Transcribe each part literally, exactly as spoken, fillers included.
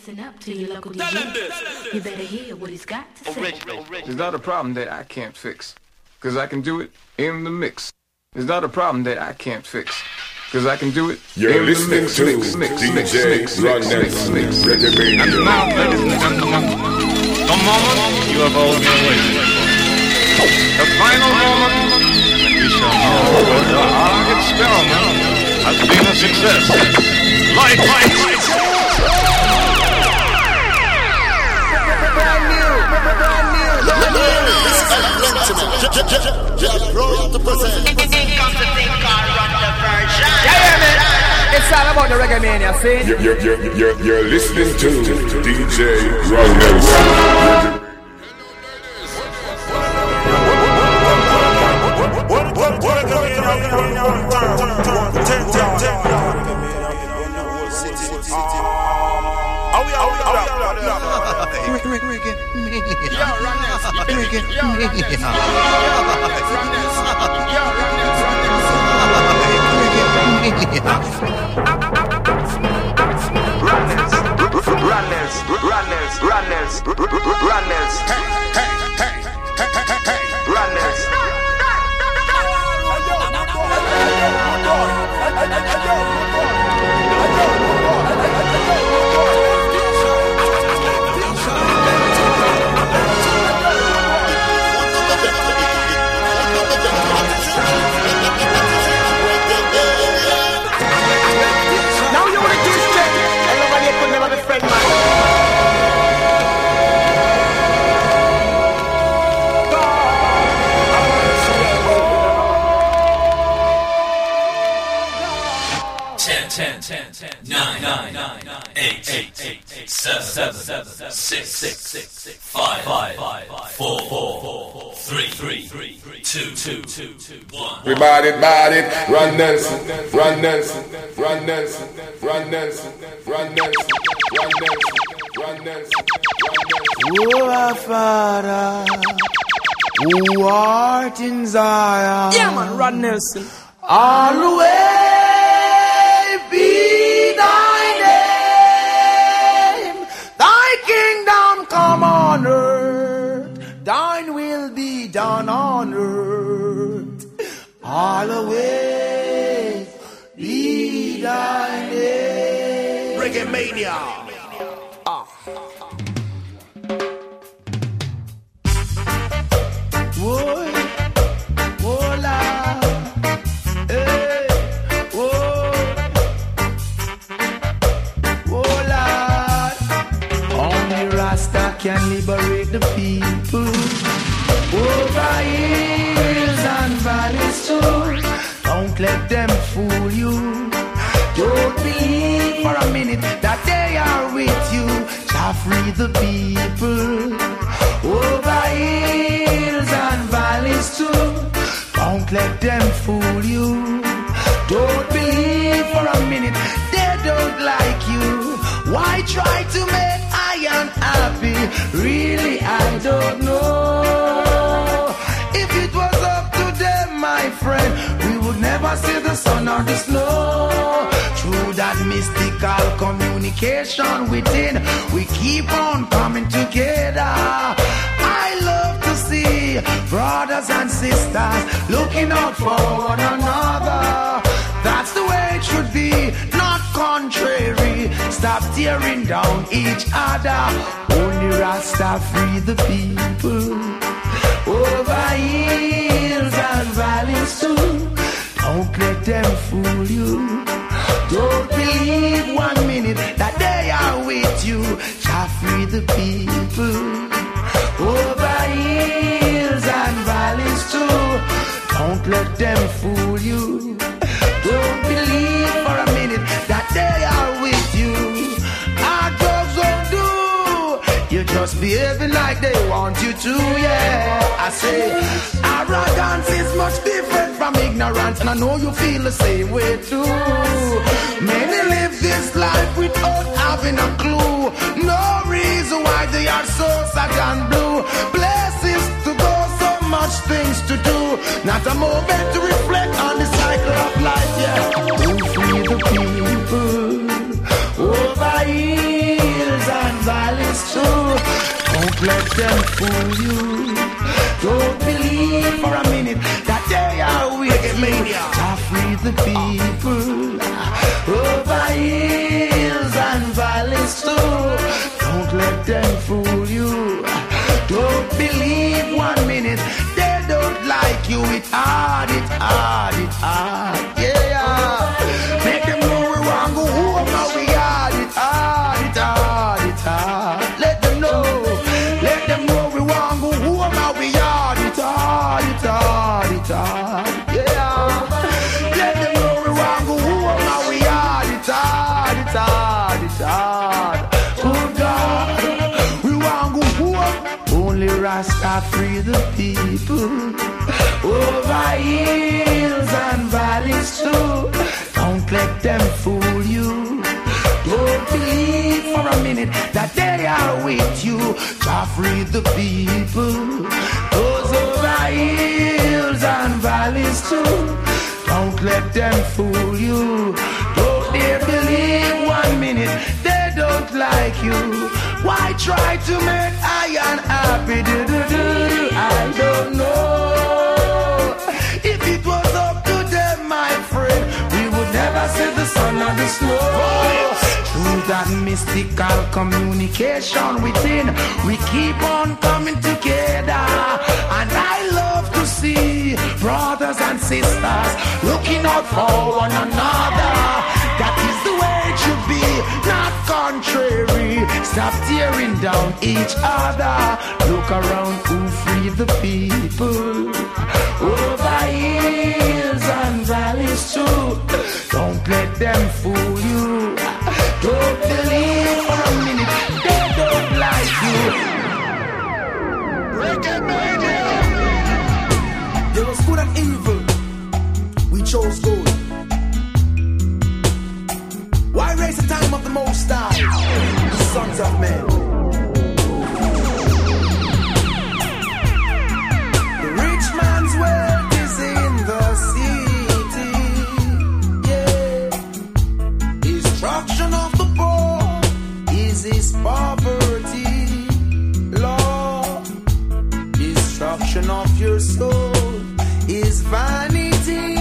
listen up to your local D J. You better hear what he's got to say. It's not a problem that I can't fix, cause I can do it in the mix. It's not a problem that I can't fix, cause I can do it You're in the listening mix. to mix, mix, D J mix, mix, mix, mix, mix, mix. And now, ladies and gentlemen, the moment you have all been waiting for. The final moment when we shall know whether our experiment has been a success. Light, light, light. Brand new, brand new, brand new. This is Atlanta. Just proud to present. Come to think I'll run the version. Yeah, yeah, man. It's all about the reggae mania, see? You're, you're, you're, you're, you're listening to D J Ronels. Runners, runners, runners, runners, hey, hey, hey, hey, hey, hey, runners. Now you want to do straight, and nobody could never be friend, man. Nine, nine, nine, eight, eight, eight, seven, seven, six, six, five, five, four, four, three, three, two, two, one. Everybody, body, run Nelson, run Nelson, run Nelson, run Nelson, run Nelson, run Nelson, run Nelson. Oh, our Father, who art in Zion. Yeah, man, run Nelson. All the way be thy name, thy kingdom come on earth, thine will be done on earth. All the way be thy name. Reggae Mania. Ah. Whoa, whoa, la. Hey, whoa, whoa, Lord. Only Rasta can liberate the people. Over hills and valleys too. Don't let them fool you. Don't believe for a minute that they are with you. Shall free the people. Over hills and valleys too. Don't let them fool you. Don't believe for a minute they don't like you. Why try to make I unhappy? Really, I don't know. If it was up to them, my friend, we would never see the sun or the snow. Through that mystical communication within, we keep on coming together. I love to see brothers and sisters looking out for one another. That's the way it should be, not contrary. Stop tearing down each other. Only Rasta free the people. Over hills and valleys too. Don't let them fool you. Don't believe one minute that they are with you. Shall free the people. Over hills and valleys too. Don't let them fool you. Don't believe for a minute that they are with you. Our drugs won't do. You're just behaving like they want you to, yeah. I say arrogance is much different from ignorance, and I know you feel the same way too. Many live this life without having a clue. No reason why they are so sad and blue. Places to go, so much things to do. Not a moment to reflect on the cycle of life, yeah. Who free the people over hills Don't let them fool you. Don't believe for a minute that they are with me. To free the people over hills and valleys too. Don't let them fool you. Don't believe one minute they don't like you. It's hard, it's hard, it's hard. Yeah, make them know we want go home. Now we hard, it's hard, it's hard, it's hard. Let them know, let them know we want go home. Now we hard, it's hard, it's hard, it's hard. Yeah, let them know we want go home. Now we hard, it's hard, it's hard, it's hard. Good God, we want go home. Only Rasta free the people over hills and valleys too. Don't let them fool you. Don't believe for a minute that they are with you. To free the people, those over hills and valleys too. Don't let them fool you. Don't dare believe one minute they don't like you. Why try to make I unhappy? Do, do, do, do. I don't know. If it was up to them, my friend, we would never see the sun or the snow. Through that mystical communication within, we keep on coming together. And I love to see brothers and sisters looking out for one another. That is the way it should be, not contrary. Stop tearing down each other. Look around who free the people over hills and valleys too. Don't let them fool you. Don't believe for a minute they don't like you. Recommend there was good and evil. We chose good. Why raise the time of the Most High, the sons of men? The rich man's wealth is in the city. Yeah. Destruction of the poor is his poverty. Lord, destruction of your soul is vanity.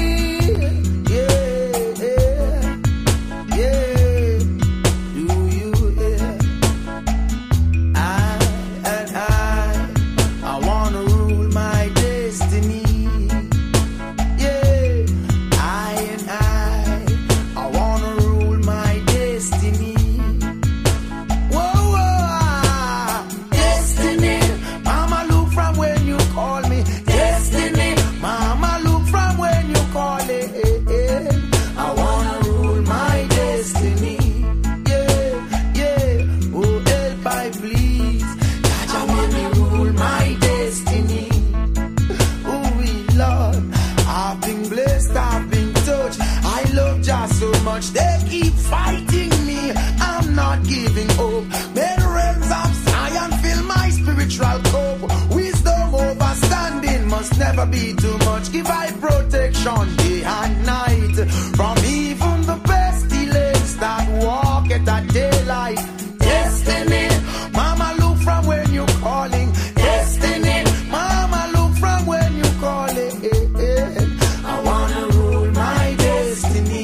They keep fighting me, I'm not giving up. May the realms of Zion fill my spiritual cup. Wisdom overstanding must never be too much. Give I protection day and night from even the pestilence that walk at that daylight. Destiny, mama look from when you're calling. Destiny, mama look from when you're calling. I wanna rule my destiny.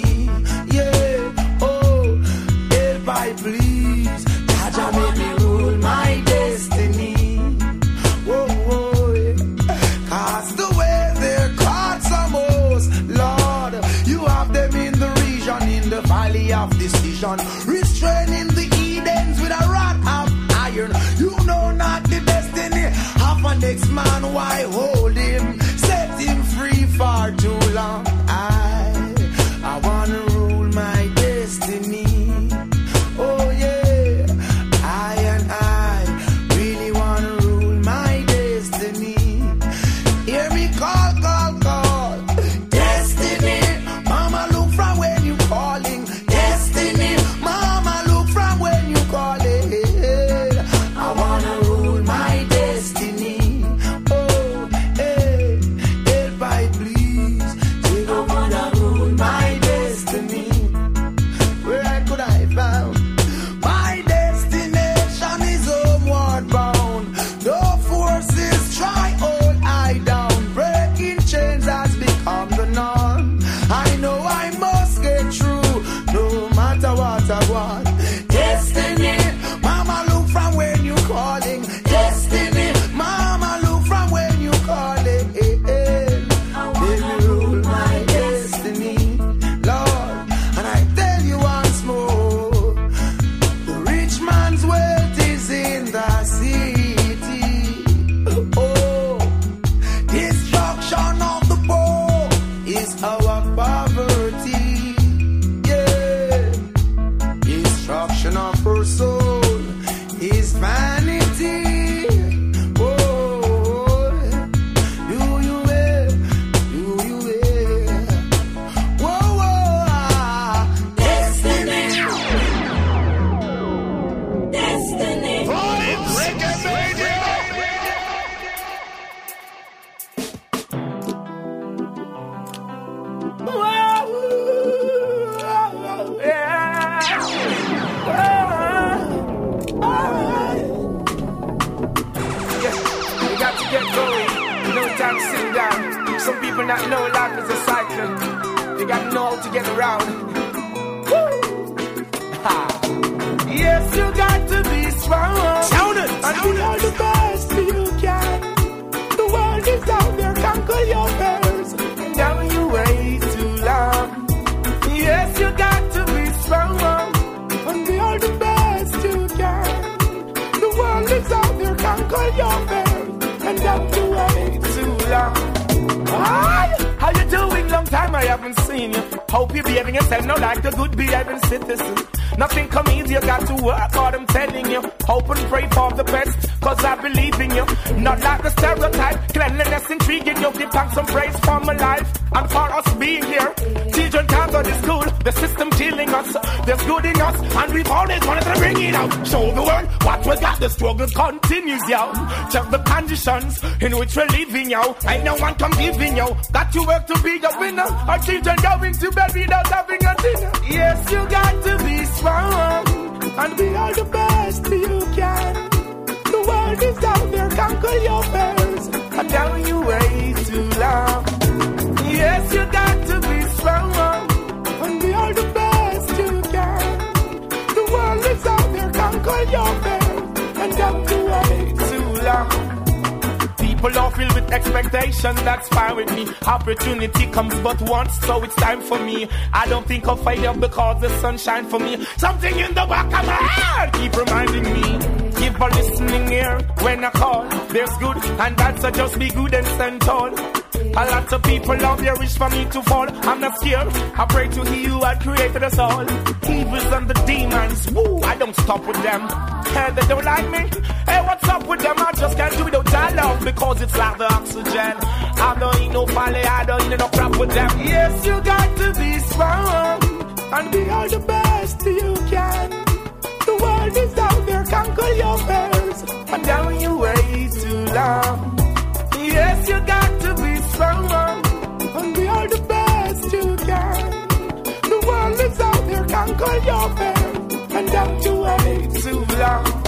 Please, Jaja make me rule my destiny. Whoa, whoa, yeah. Cause the way their cards are most may not know life is a cycle. You gotta know how to get around. Woo! Yes, you got to be strong. Sound it, and be all the best you can. The world is out there, conquer your fears. And now you wait too long. Yes, you got to be strong, and be all the best you can. The world is out there, conquer your fears. And now you wait too long. Hi, how you doing? Long time I haven't seen you. Hope you're behaving yourself now like a good behaving citizen. Nothing come easy, you got to work hard, I'm telling you. Hope and pray for the best, cause I believe in you. Not like the stereotype, cleanliness intriguing you. Give thanks and praise for my life and for us being here. Children can't go to school, the system killing us. There's good in us, and we've always wanted to bring it out. Show the world what we got, the struggle continues, yo. Check the conditions in which we're living, yo. Ain't no one come giving, yo. Got to work to be a winner. Our children going to bed without having a dinner. Yes, you got to be strong and be all the best you can. The world is out there, conquer your fears. And now you wait too long. Yes, you got to be strong and be all the best you can. The world is out there, conquer your fears. And now you wait too long. People are filled with expectation, that's fine with me. Opportunity comes but once, so it's time for me. I don't think of failure because the sun shines for me. Something in the back of my head keep reminding me. Give a listening ear when I call. There's good and bad, so just be good and stand tall. A lot of people out there wish for me to fall. I'm not scared, I pray to He who had created us all. Evils and the demons, woo, I don't stop with them. Hey, they don't like me. Hey, what's up with them? I just can't do without your love, because it's like the oxygen. I don't eat no folly, I don't eat no crap with them. Yes, you got to be strong and be all the best you can. The world is out there, conquer your fears. And now you wait too long. Yes, you got to be strong and be all the best you can. The world is out there, conquer your fears. And now you wait too long.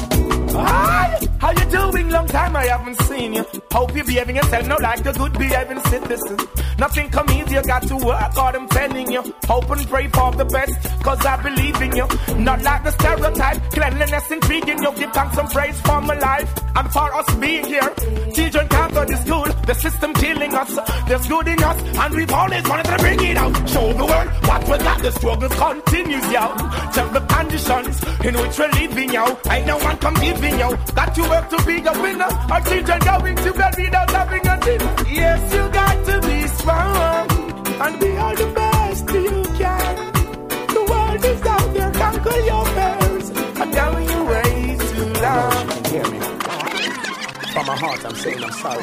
Hi, how you doing? Long time I haven't seen you. Hope you're behaving yourself now like a good behaving citizen. Nothing come easy, you got to work hard, I'm telling you. Hope and pray for the best, cause I believe in you. Not like the stereotype, cleanliness intriguing you. Give thanks and praise for my life and for us being here. Children can't go to school, the system killing us. There's good in us, and we've always wanted to bring it out. Show the world what we got, the struggle continues, yo. Check the conditions in which we're living, yo. Ain't no one come giving, yo. Got to work to be a winner. Our children going to bed without having a dinner. Yes, you got to be strong and be all the best you can. The world is out there, conquer your fears. And now you wait too long. You can hear me. From my heart I'm saying I'm sorry.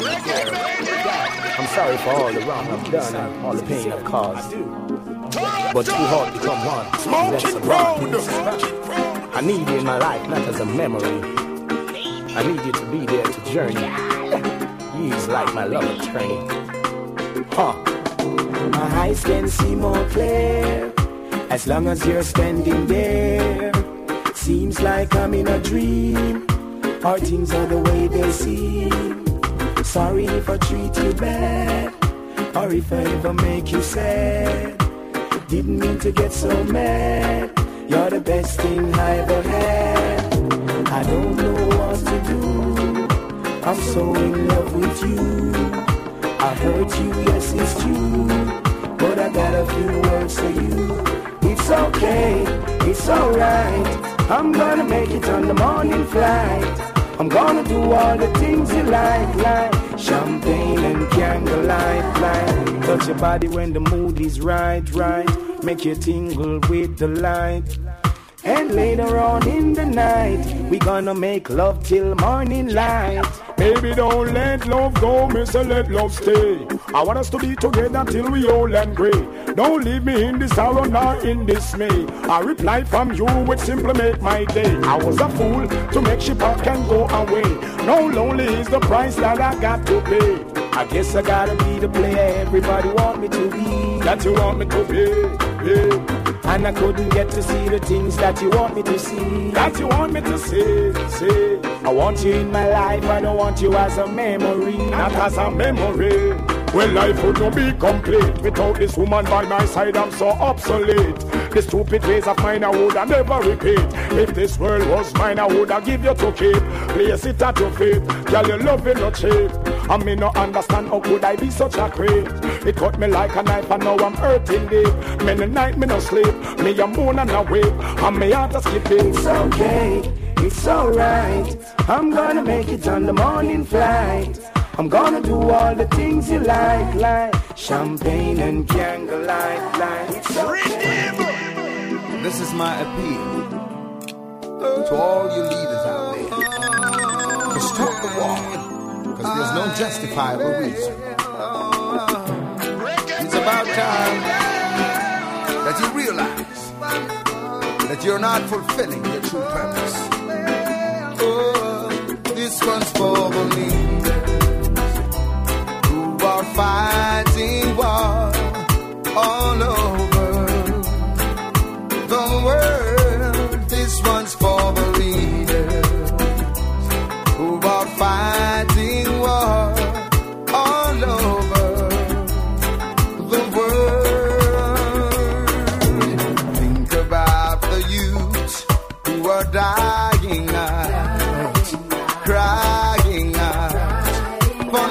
I'm sorry for all the wrong I've done and all the pain I've caused. But two hearts become one. Smoking proud. I need you in my life, not as a memory. I need you to be there to journey. You's like my love train. Huh. My eyes can see more clear as long as you're standing there. Seems like I'm in a dream, or things are the way they seem. Sorry if I treat you bad, or if I ever make you sad. Didn't mean to get so mad. You're the best thing I ever had. I don't know what to do. I'm so in love with you. I hurt you, yes it's true, but I got a few words for you. It's okay, it's alright. I'm gonna make it on the morning flight. I'm gonna do all the things you like, like champagne and candlelight, like touch your body when the mood is right, right. Make you tingle with the light. And later on in the night, we gonna make love till morning light. Baby, don't let love go, mister, let love stay. I want us to be together till we old and grey. Don't leave me in this sorrow nor in dismay. A reply from you would simply make my day. I was a fool to make she pack and go away. No lonely is the price that I got to pay. I guess I gotta be the player everybody want me to be. That you want me to be, yeah. And I couldn't get to see the things that you want me to see. That you want me to see, see. I want you in my life, I don't want you as a memory. Not as a memory. Well, life would not be complete without this woman by my side. I'm so obsolete. The stupid ways of mine I would I never repeat. If this world was mine, I would I give you to keep. Place it at your feet. Girl, your love will not cheap. I may not understand how could I be such a creep. It cut me like a knife and now I'm hurting deep. Many night me no sleep. Me a moon and a wake. And me heart a skipping. It's okay, it's alright. I'm gonna make it on the morning flight. I'm gonna do all the things you like, like champagne and candlelight, like it's okay. This is my appeal to all you leaders out there to stop the war, because there's no justifiable reason. It's about time that you realize that you're not fulfilling your true purpose. Oh, this one's for the leaders who are fighting war all over the world. This one's for the leaders who are fighting war all over the world. Think about the youth who are dying out, crying out for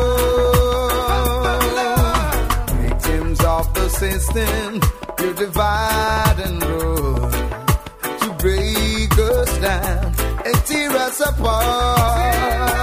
love. Victims of the system, you divide and rule to break us down and tear us apart.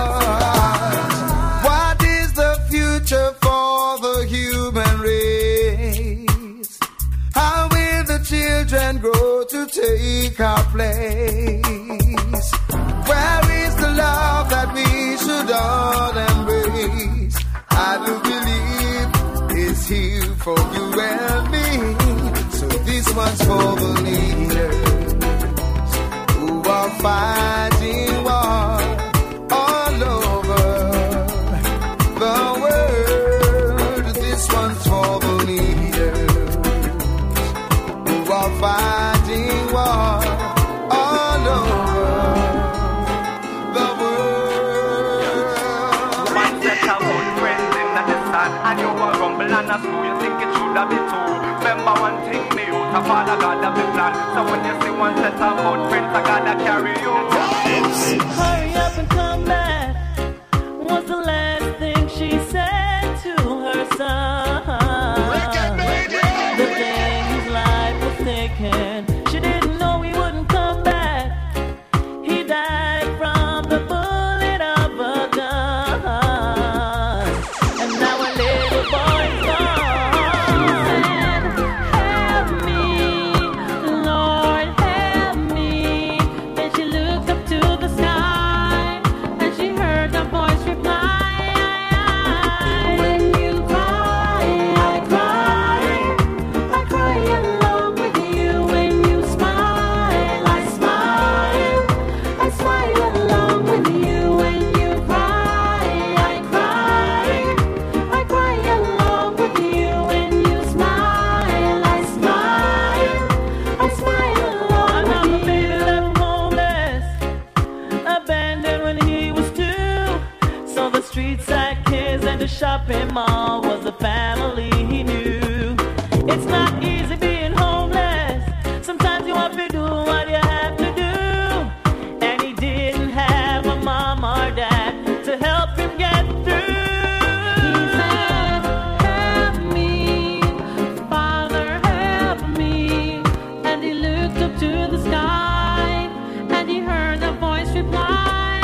What is the future for the human race? How will the children grow to take our place? Where is the love that we should all embrace? I do believe it's here for you and me. So this one's for the leaders who are fighting war all over the world. This one's for the leaders who are fighting war all over the world. One set of good friends in the sun, and you were rumble and a school, you think it should have been two. Remember one thing, me out of Father God of the plan. So when you see one set of good friends, I gotta carry you. Hurry up and come back was the last thing she said to her son. The day his life was taken, she didn't know he wouldn't come back. He died from the bullet of a gun, and now a little boy's gone. Shopping mall was the family he knew. It's not easy being homeless. Sometimes you have to do what you have to do. And he didn't have a mom or dad to help him get through. He said, help me, Father, help me. And he looked up to the sky, and he heard a voice reply.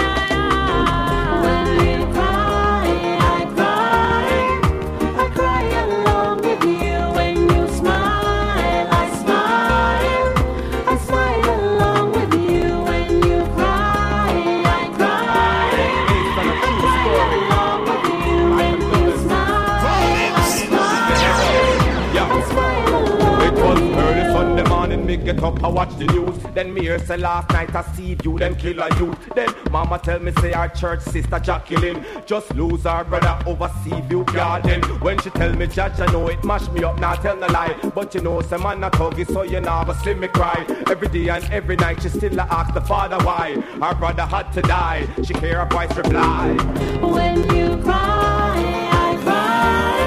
Me get up, I watch the news. Then me hear say last night I see you, then kill a youth. Then mama tell me say our church sister Jacqueline just lose her brother over Seaview Garden. When she tell me judge, I know it mash me up, not tell no lie. But you know some man a tuggy, so you never see me cry. Every day and every night she still ask the father why her brother had to die. She hear her voice reply, when you cry, I cry.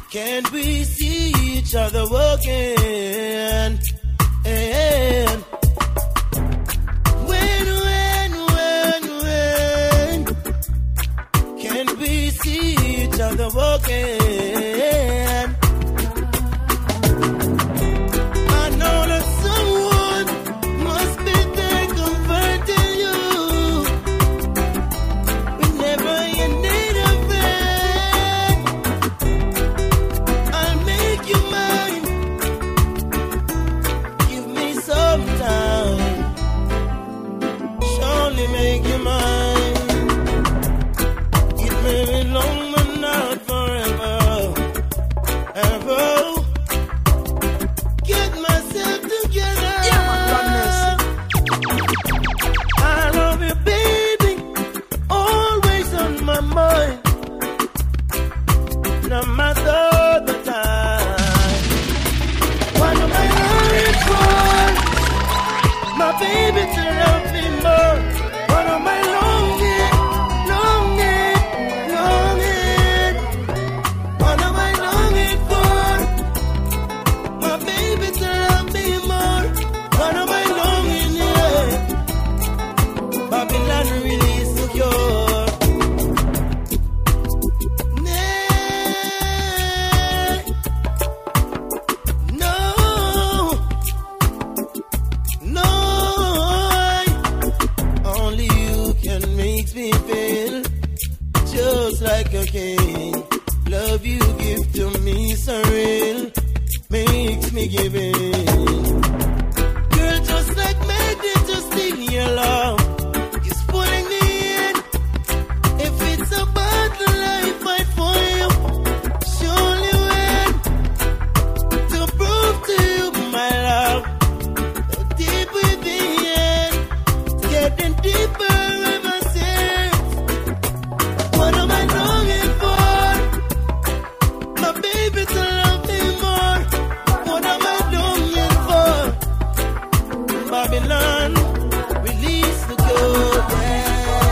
Can't we see each other again? And when, when, when, when can we see each other again? I know that someone must be there comforting you whenever you need a friend. I'll make you mine. Give me some time. Surely make you mine. It may be long but not forever. Ever. Get myself together. I love you, baby. Always on my mind. No matter the time. What am I longing for? My baby to love me more. What am I longing, longing, longing? What am I longing for? My baby to love me more. What am I longing, yeah? Babylon release the cure. No, no, only you can make me feel just like a king. Love you give to me so real, makes me give in. Girl, just like magnet, just in your love is pulling me in. If it's a battle I fight for you, surely win. To prove to you my love, so deep within, getting deeper ever since. What am I longing for? My baby to love me more. What am I longing for? Babylon, release the code, yeah.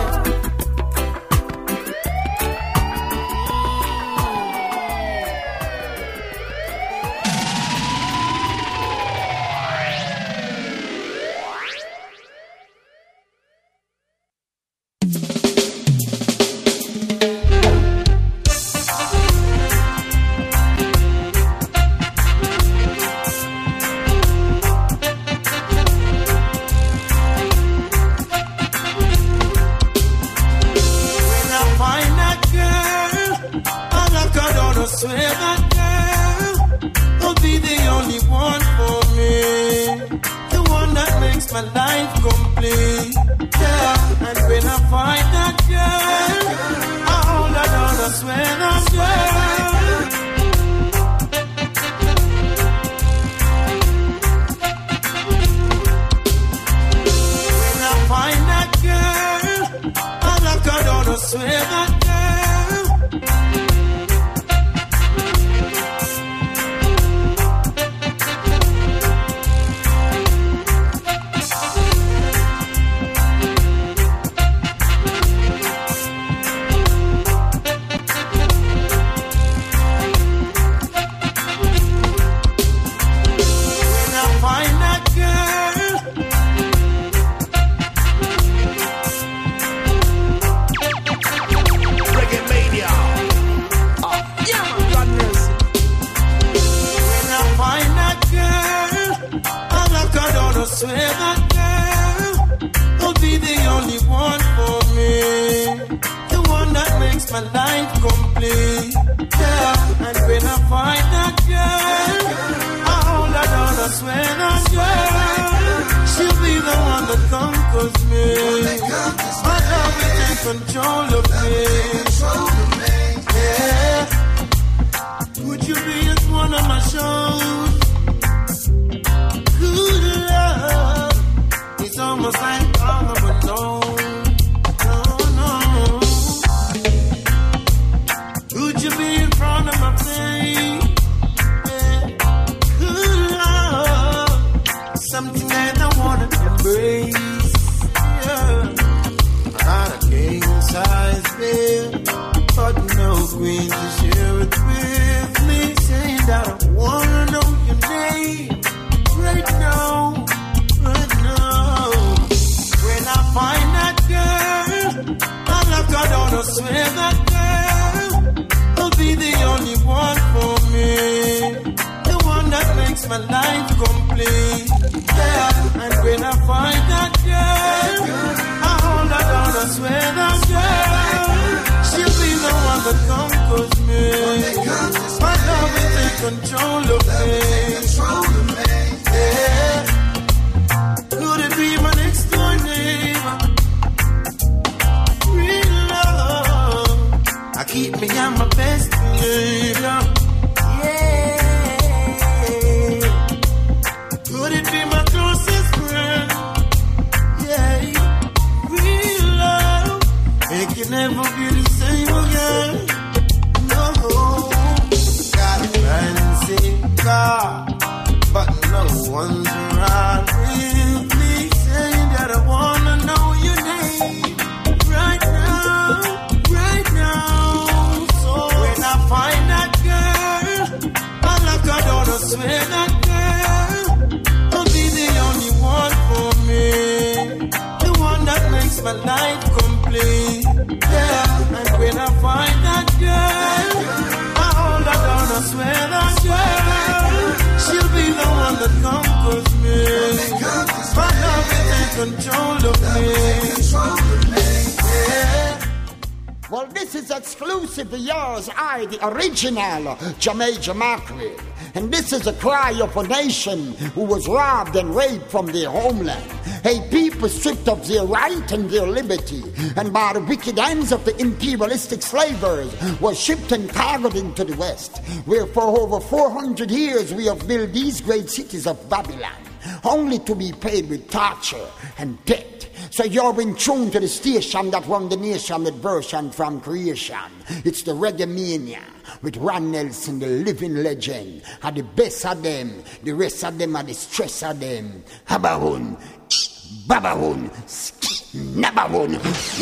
When I find that girl, I'm not gonna swear that girl will be the only one for me, the one that makes my life complete. Yeah, and when I find that girl, I hold her down, I swear that girl. When I find that girl, I'm not gonna swear that girl. When I find that girl, Reggae Mania. Yeah, God mercy. When I find that girl, I'm not gonna swear that girl will be the only one for me, the one that makes my life complete. Yeah, and when I find that girl, I hold her down, I swear that girl, she'll be the one that conquers me. My love will take control of me. Yeah, would you be at one of my shows? Good love, it's almost like all of a no, no, no. Would you be in front of my face? Yeah. Good love, something that I wanna embrace. Yeah. Not a king size bed, but no queen to share it with me. makes my life complete. Yeah, and when I find that girl, I hold her down, I swear that girl, she'll be the one that conquers me. My love will take control of me. Yeah, could it be my next door neighbor? Real love, I keep me on my best behavior. Could it be my closest friend? Yeah, real love, it can never be the same again. No, got a fancy car, but no one's around with me saying that I wanna know your name right now, right now. So when I find that girl, I lock her door, I swear that my life complete. Yeah, and when I find that girl, I hold her down, I swear that girl, she'll be the one that conquers me. My love will take control of me. Yeah. Well, this is exclusively yours, I, the original Jamaica Mackerel. And this is a cry of a nation who was robbed and raped from their homeland. A people stripped of their right and their liberty, and by the wicked hands of the imperialistic slavers was shipped and carried into the West, where for over four hundred years we have built these great cities of Babylon, only to be paid with torture and death. So you're in tune to the station that run the nation with version from creation. It's the Reggae Mania with Ron Nelson, the living legend. Are the best of them, the rest of them are the stress of them. Habahun, babahun, nabahun.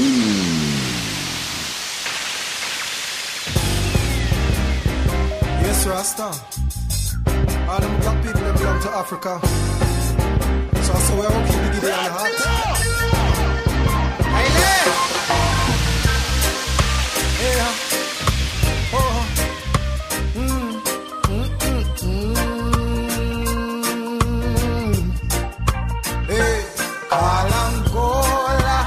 Yes, Rasta. All them black people that belong to Africa. So I say we're going to keep the day on the heart. Yeah. Oh. Mm. Mm, mm, mm. Hey. Kalangola.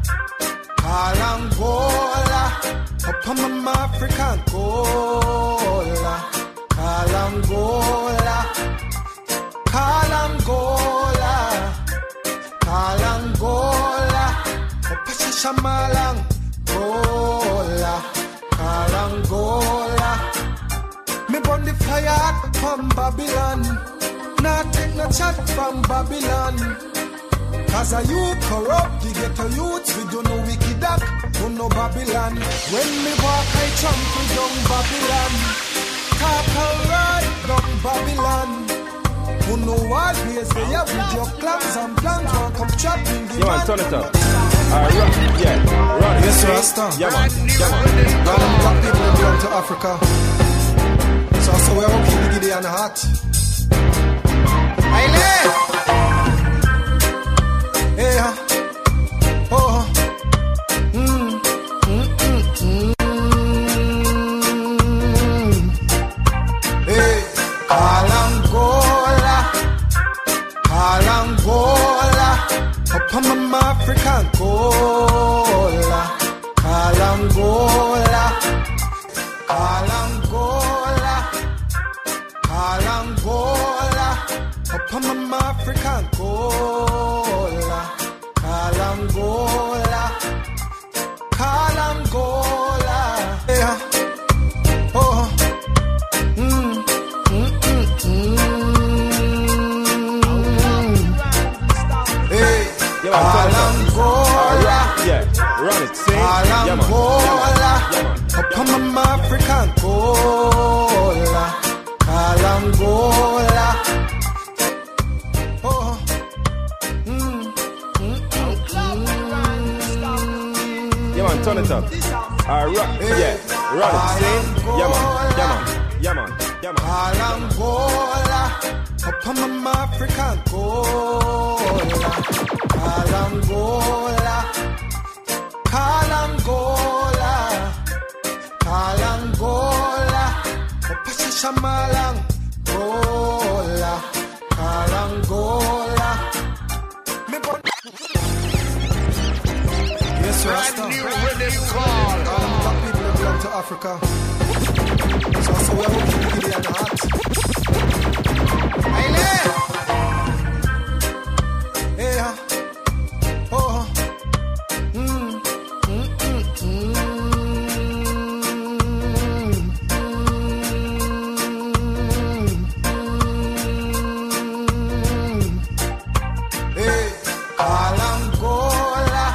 Kalangola. Up on my African Gola. Kalangola. Kalangola. Kalangola. Up on Shamalang. Gola, Kalangola. Me burn the fire from Babylon. Nah take no chat from Babylon. Cause a youth corrupt, the ghetto youths, we do no wicked act, do no Babylon. When me walk, I trample down Babylon. Talk alright down Babylon. Who know what ways they have with your clams and plans, won't come chopping the man. Turn it up. Alright, run, yeah, run. Yes, Rasta. Yeah, man, yeah, man. All them black people that belong to Africa. So I say we're going to keep the giddy on the heart. Aile! Hey, ha. Oh, mm, mm, mm, mm. Hey, Kalangola. Kalangola. Up on my African Gola. Kalangola. Kalangola. Kalangola. Up on my African Gola. Kalangola. Kalangola. Yeah. Oh. Mm. Mm, mm, mm. Hey. Kalangola. Yeah, run it, sing. Kalangola. Up on my African Gola. Kalangola. Oh. Mm. Mm, mm, yeah, man, turn it up. Alright, run, yeah, run it, sing. Yeah, man, yeah, man, yeah, man, yeah, man. Kalangola. Up on my African Gola. Kalangola. Kalangola. Kalangola. Opasha Shamalang Gola. All of the people that belong to Africa. So I say we are hoping to give you a heart. Hey, yeah. Oh. Mm. Mm, mm, mm. Hey, Kalangola,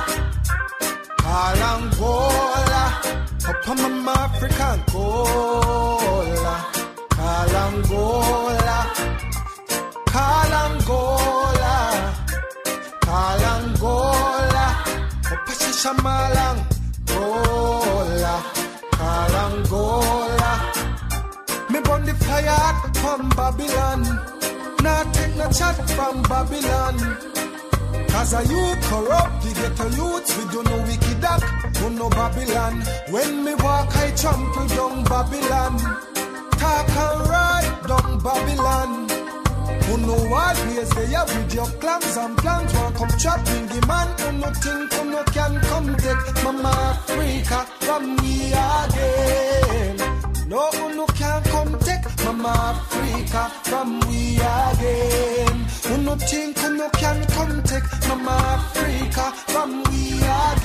Kalangola, upon my African Gola, Kalangola, Kalangola, Kalangola, Opashamalang Gola, Kalangola. Me burn the fire from Babylon, not take no chat from Babylon. Cause a you corrupt, the ghetto youths, we do no wicked act, do no Babylon. When me walk, I trample down Babylon. Talk and ride down Babylon. Who know always they are with your clans and plans. One come trapping the man, who no think, who no can come take Mama Africa from me again. No, who no can come take Mama Africa from me again. Who no think, who no can come take Mama Africa from me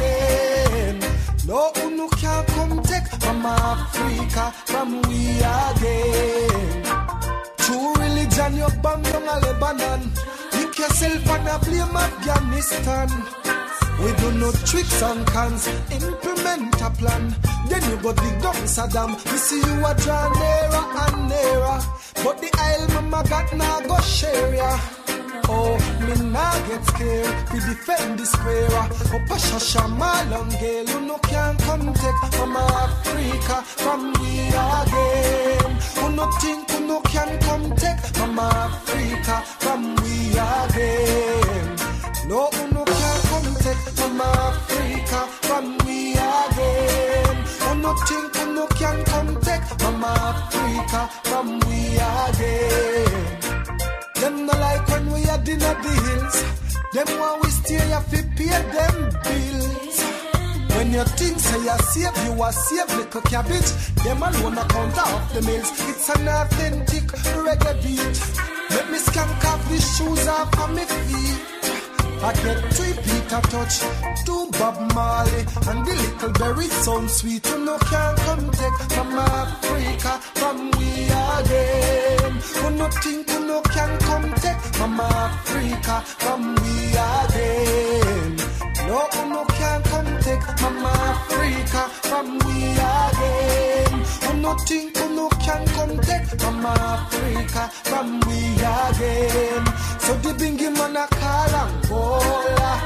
again. No, who no can come take Mama Africa from me again. True religion, you bang down a Lebanon. Link yourself and a blame Afghanistan. We do no tricks and cons, implement a plan. Then you go dig down Saddam. We see you a draw nearer and nearer. But the Isle mama got now go share ya. Oh, me nah get scared. We defend the square. Oh, Pasha Shamalang girl, you no can come take Mama Africa from me again. Who no think, who no can come take Mama Africa from me again. No, who no can come take Mama Africa from me again. Who no think, who no can come take Mama Africa from me again. Them no like when we are dinner the hills. Them want we stay here fi pay them bills. When you think say you save, you are save little cabbage. Them alone account off the mills. It's an authentic reggae beat. Let me skank off the shoes off of my feet. I get three Peter touch, two Bob Marley, and the little berry sound sweet. You know can't come take Mama Africa from we again. Who no think you no can come take Mama Africa from we again. No, who no can come take Mama Africa from we again. Who no think you no can come take Mama Africa from we again. So the bingy man a call Angola,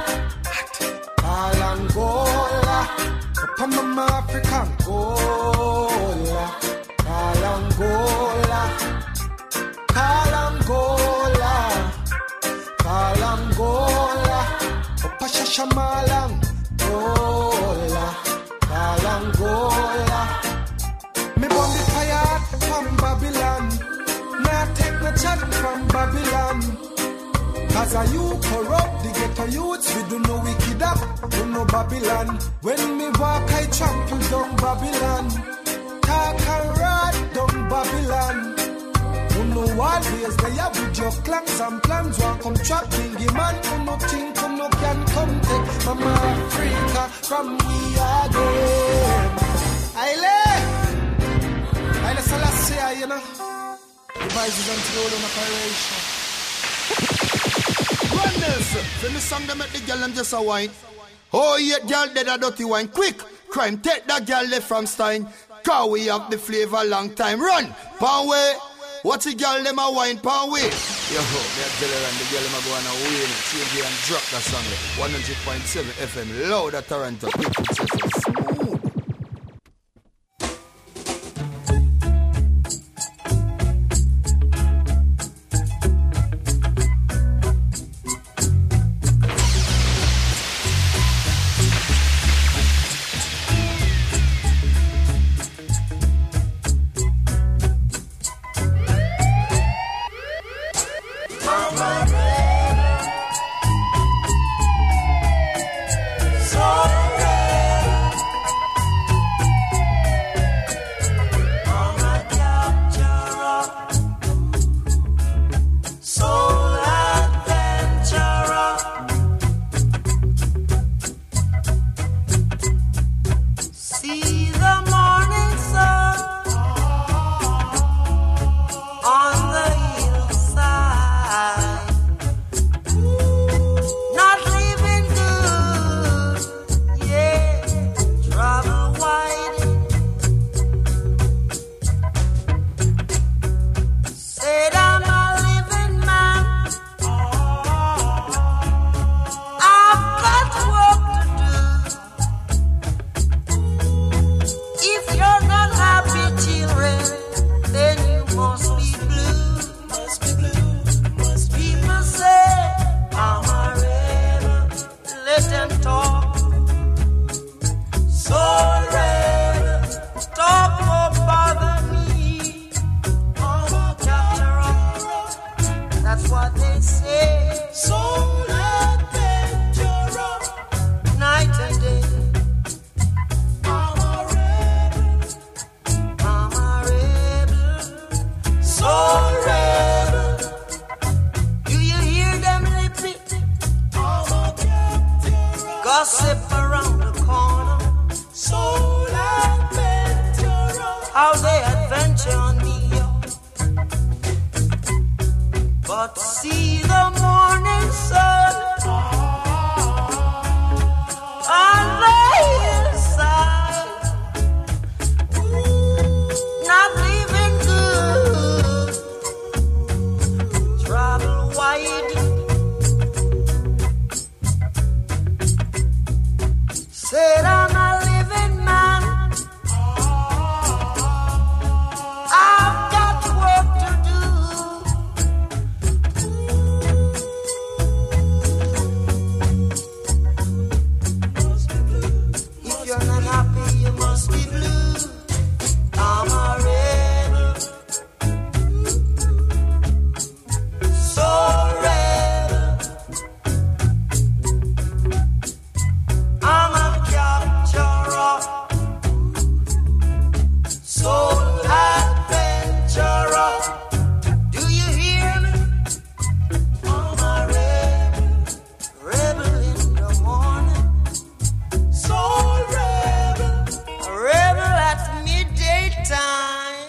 call Angola, upon Mama Africa Angola, call Angola, call Angola, call Angola, upasha Shamalang Angola, call Angola. Me burn the fire from Babylon, not take no chat from Babylon. Cause are you corrupt, the ghetto youths, we do no wicked up, do no Babylon. When me walk, I trample down Babylon. Talk and ride down Babylon. Who know always they are with your clans and plans. One come trapping the man, who no think, who no can come take Mama Africa from me again. Aile, Aile Selassie, you know. Devices until all in operation. When the song them make the girl them just a wine. Oh yeah, girl dead a dirty wine. Quick, crime take that girl left from Stein. Cause we have the flavor long time. Run, pound way. What's the girl them a wine pound way? Yo, me a tell her and the girl them a go on a way and change and drop that song. one hundred point seven F M, loud at Toronto. Quick, it's smooth. So but see the morning sun on the hillside, not living good, travel wide, said I'm a living man, I've got work to do. If you're not happy, you must be blue. I'm a rebel, so rebel. I'm a capturer, soul adventurer. Do you hear me? I'm a rebel, rebel in the morning, soul rebel, a rebel at midday time.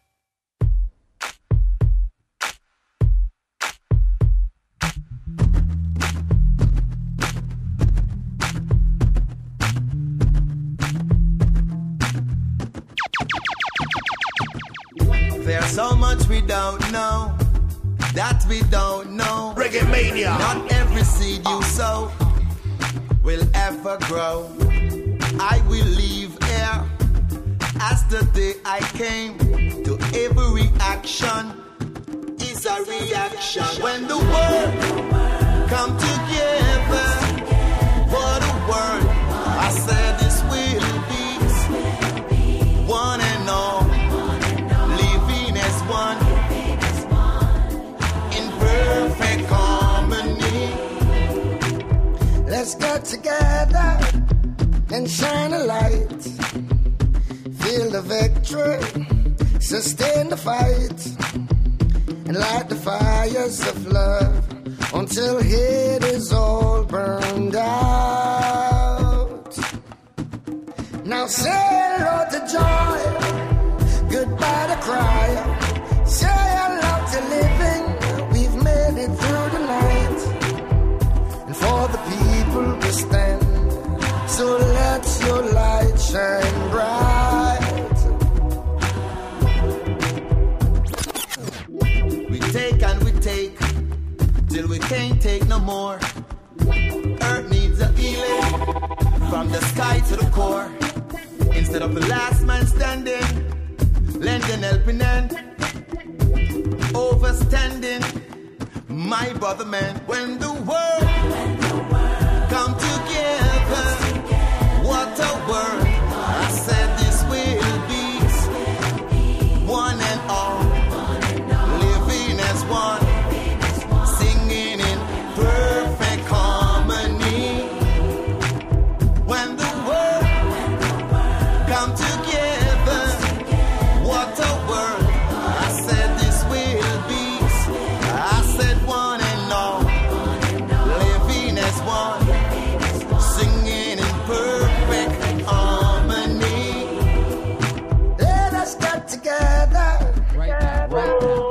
There's so much we don't know, that we don't know. Reggae Mania. Not every seed you sow will ever grow. I will leave here as the day I came. To every action is a reaction. When the world come together, what a world. I said this will be one and all, living as one in perfect harmony. Let's get together and shine a light. Feel the victory, sustain the fight, and light the fires of love until it is all burned out. Now say hello to joy, goodbye to cry. Say hello to living, we've made it through the night. And for the people we stand, so let your light shine bright. We take and we take till we can't take no more. Earth needs a healing from the sky to the core. Instead of the last man standing, lending helping hand, overstanding, my brother man. When the world come together, what a world. I said this will be one and all, living as one, singing in perfect harmony. When the world come together, what a world. I said this will be, I said one and all, living as one, singing in perfect harmony. Let us get together. Right now, right now.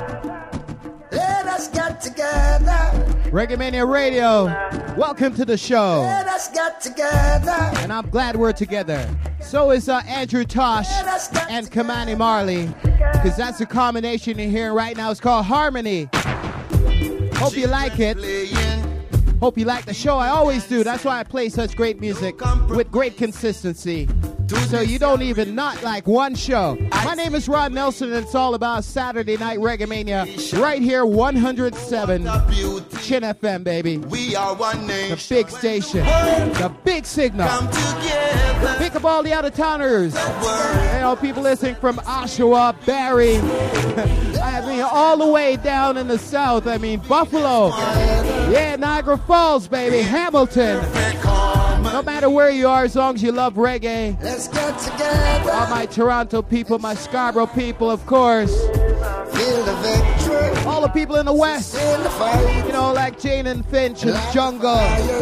Let us get together. Reggae Mania Radio, welcome to the show. Let us get together. And I'm glad we're together. So is uh, Andrew Tosh and Kamani Marley, because that's a combination you're hearing right now. It's called Harmony. Hope you like it. Hope you like the show. I always do. That's why I play such great music with great consistency. So you don't even not like one show. My name is Rod Nelson, and it's all about Saturday Night Reggae Mania right here, one hundred seven Chin F M, baby. We are one nation. The big station. The big signal. Pick up all the out-of-towners. You know, people listening from Oshawa, Barrie. I mean, all the way down in the south. I mean, Buffalo. Yeah, Niagara Falls, baby. Hamilton. No matter where you are, as long as you love reggae. Let's get together. All my Toronto people, my Scarborough people, of course. Feel the victory. All the people in the West. In the fight. You know, like Jane and Finch and like Jungle.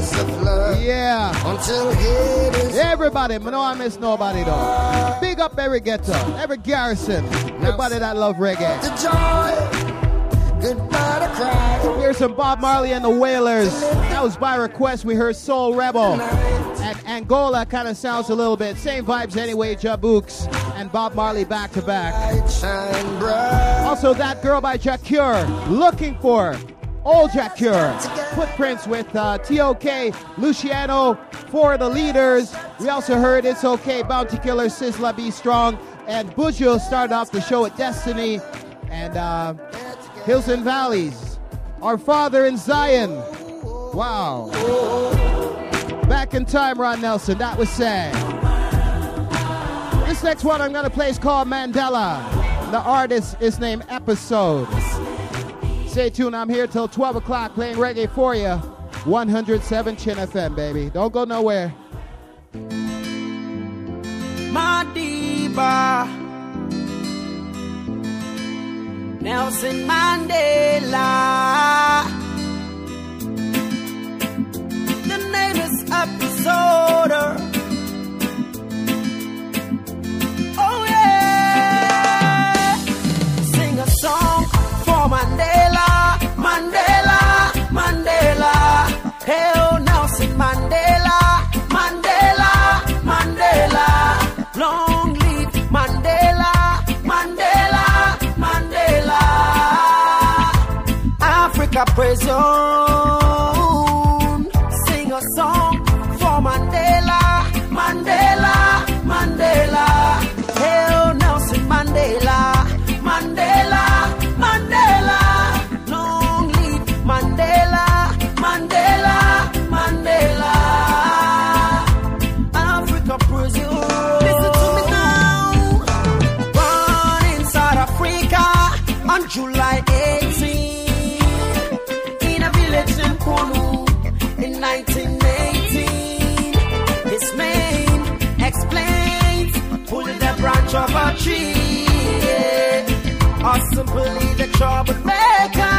Yeah. Until it is everybody. No, I miss nobody though. Big up every ghetto, every garrison. Everybody that love reggae. The joy. Goodbye to cry. hear some Bob Marley and the Wailers. That was by request. We heard Soul Rebel. And Angola kind of sounds a little bit. Same vibes anyway, Jabooks and Bob Marley back to back. Also, That Girl by Jack Cure. Looking for Old Jack Cure. Footprints with uh, T O K, Luciano, For the Leaders. We also heard It's Okay, Bounty Killer, Sizzla, Be Strong. And Buju started off the show with Destiny and uh, Hills and Valleys. Our Father in Zion. Wow. Back in time, Ron Nelson. That was sad. This next one I'm going to play is called Mandela. The artist is named Episode. Stay tuned. I'm here till twelve o'clock playing reggae for you. one oh seven Chin F M, baby. Don't go nowhere. Madiba, Nelson Mandela. The name is Episode. Oh yeah, sing a song for Mandela, Mandela, Mandela. Hail Nelson Mandela, Mandela, Mandela. Long live Mandela, Mandela, Mandela. Africa prison. Sing a song for Mandela, Mandela, Mandela. Hail Nelson Mandela, Mandela, Mandela. Long live Mandela, Mandela, Mandela. Africa prison. On July eighteenth, in a village in Konu, in nineteen eighteen, his name explains, pulling the branch of a tree, or simply the troublemaker.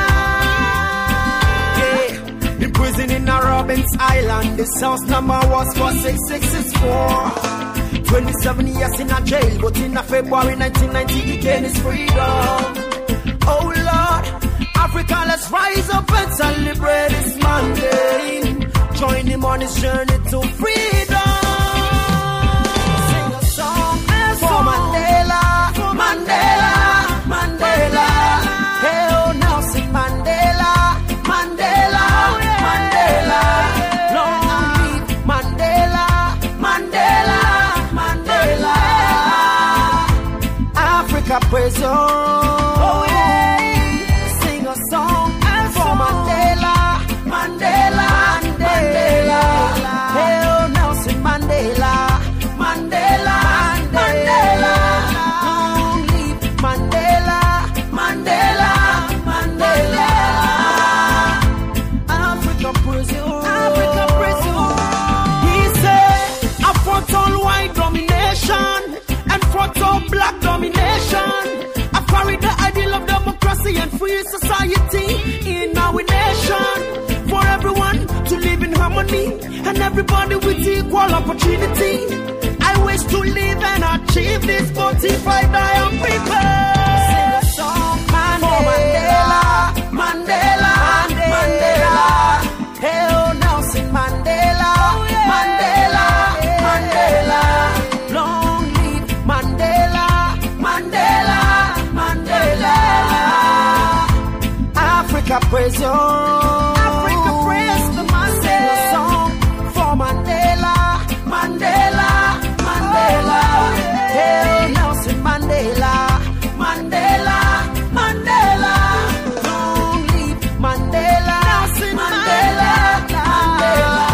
Yeah, in prison in a Robbins Island, this house number was four six six six four. twenty-seven years in a jail, but in a February nineteen ninety, he gained his freedom. Oh Lord, Africa, let's rise up and celebrate this Monday. Join him on his journey to freedom. Sing a song for Mandela, Mandela, Mandela. Hail Nelson Mandela, Mandela, Mandela. Long live Mandela, Mandela, Mandela. Africa prison. Mandela, Mandela, Hail Nelson Mandela, Mandela, Mandela, long live Mandela, Mandela, Mandela. Africa prison, Africa prison. He said, I fought on white domination and fought on black domination. I carried the ideal of democracy and free society in our nation. For everyone to live in harmony and everybody with equal opportunity. I wish to live and achieve this, but if I die, I'm prepared. Sing a song, Mandela, Mandela, Mandela, Mandela. Hail Nelson Mandela, Mandela, Mandela. Long live Mandela, Mandela, Mandela. Africa prison. Mandela, Mandela, Hail Nelson Mandela, Mandela, Mandela, long live Mandela, Nelson Mandela, Mandela,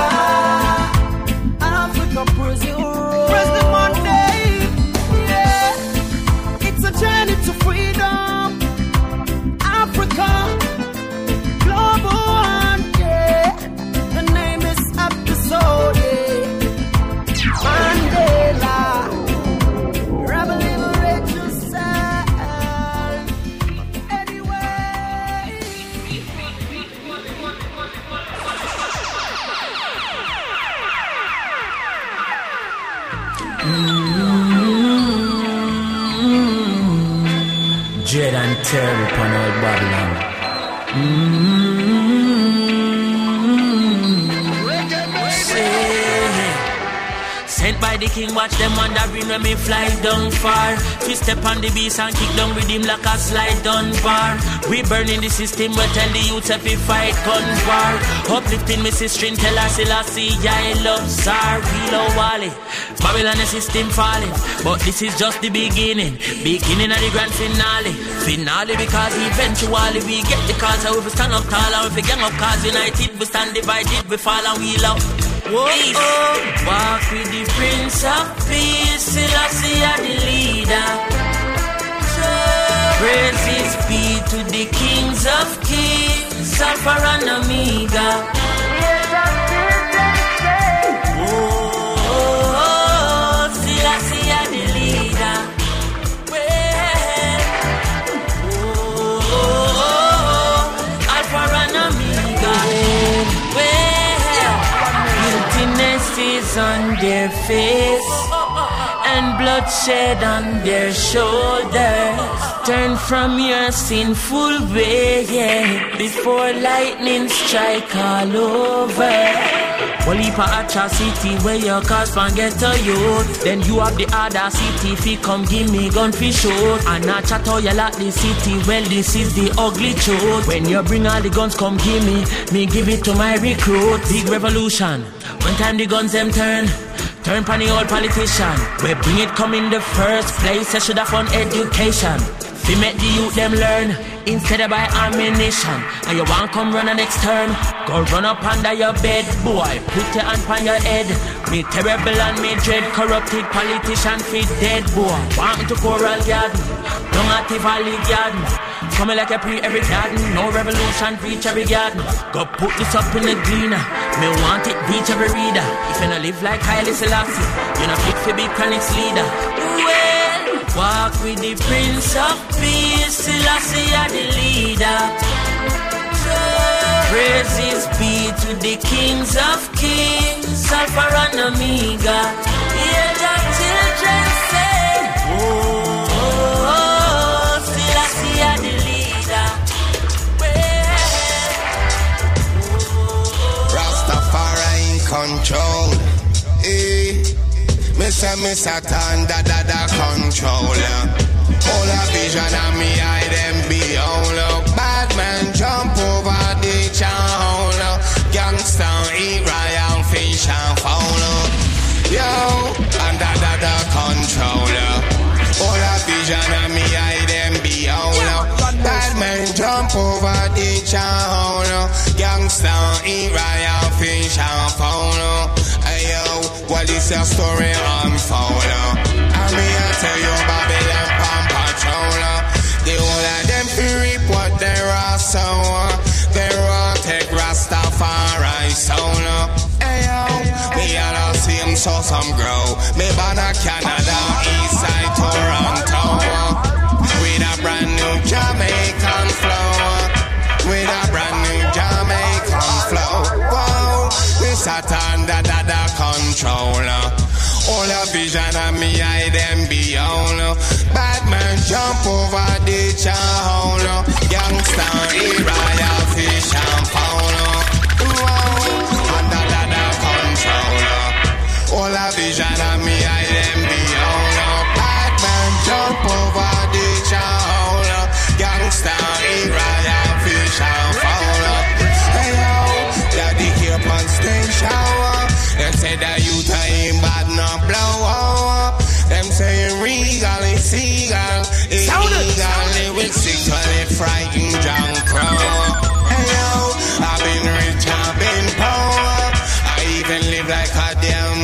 Africa prison, President Monday, yeah, it's a journey to freedom, Africa, global one, yeah, the name is Episode, yeah. Mandela, rebel, liberate yourself anyway. Dread and terror upon old Babylon. Sent by the king, watch them wandering when me fly down far. We step on the beast and kick down with him like a slide down bar. We burning the system, we tell the youth if we fight guns war. Uplifting me sister, tell us I see I love Tsar. We love Wally, Babylon the system falling. But this is just the beginning, beginning of the grand finale. Finale because eventually we get the cause. So if we stand up tall and if we gang up cause united, we stand divided, we fall and we love. Whoa, oh, walk with the Prince of Peace, Selassie are the leader. Praises be to the kings of kings, Alpha and Omega. Whoa, oh, Selassie are the leader. Whoa, oh, Alpha and Omega. Guiltiness is on their face and bloodshed on their shoulders. Turn from your sinful way, yeah, before lightning strike all over. Well, if a atrocity where your cause can get to you, then you have the audacity if you come give me gun for shoot. And I chat all you like the city, well this is the ugly truth. When you bring all the guns come give me, me give it to my recruit. Big revolution, one time the guns them turn. Turn pan the old politician. We bring it come in the first place. I should have fun education. We make the youth them learn instead of buy ammunition. And you want come run the next turn, go run up under your bed, boy. Put your hand on your head. Me terrible and me dread, corrupted politician fit dead, boy. Want me to coral garden, don't active valley garden. Coming like a pre every garden, no revolution reach every garden. Go put this up in the gleaner. Me want it reach every reader. If you no live like Haile Selassie, you no fit for big chronics leader. Well, walk with the Prince of Peace, Selassie are the leader. Praises be to the kings of kings, Alpha and Omega. Hear the children say, oh, oh, oh, Selassie are the leader. Well, Rastafari in control. Eh. Me say me Satan da da da controller. All a vision of me I them be all. Bad man jump over the town. Gangsta eat royal fish and follow. Yo, and da da da controller. All a vision of me I them be all. Bad man jump over the town. Gangsta eat royal fish and follow. Well, this a story unfold. And me I tell you Babylon Palm Patrol. The whole of them feel reap what they are sown. They all take Rastafari soul. Hey yo, me all see him so some grow. Me born a Canada, East Side Toronto. With a brand new Jamaican flow. With a brand new Jamaican flow. Wow, we Satan da da da controller. All a vision of me I them be all. Batman jump over the town. Gangsta royal fish and foul. Wow, and da da da controller. All a vision of me I them be all. Batman jump over the town. Gangsta royal fish and foul. Hey yo, daddy keep on station. Them say that you time bad not blow. Them say regal is seagull. Illegal with sexually frightened John Crow. Hey yo, I've been rich, I've been poor. I even live like a damn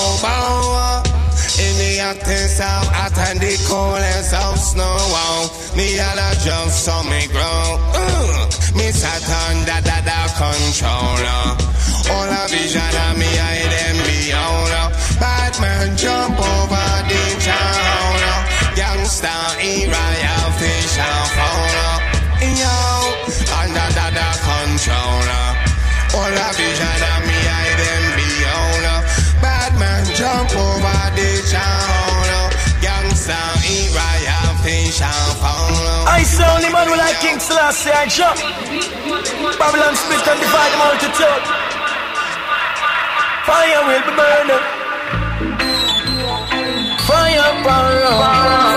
oboe. In the hottest of hot and the coldest of snow. Me all a just so me grow. Uh, me Satan da da da controller. All a vision of me I them be all. Batman jump over the town. Gangsta eat royal fish and foul. Yo, under da da controller. All a vision of me I them be all. Batman jump over the town. Gangsta eat royal fish and foul. I say the only man who like King Selassie and Chuck. Babylon split and divide the multitude. Fire will be burning. Fire burn.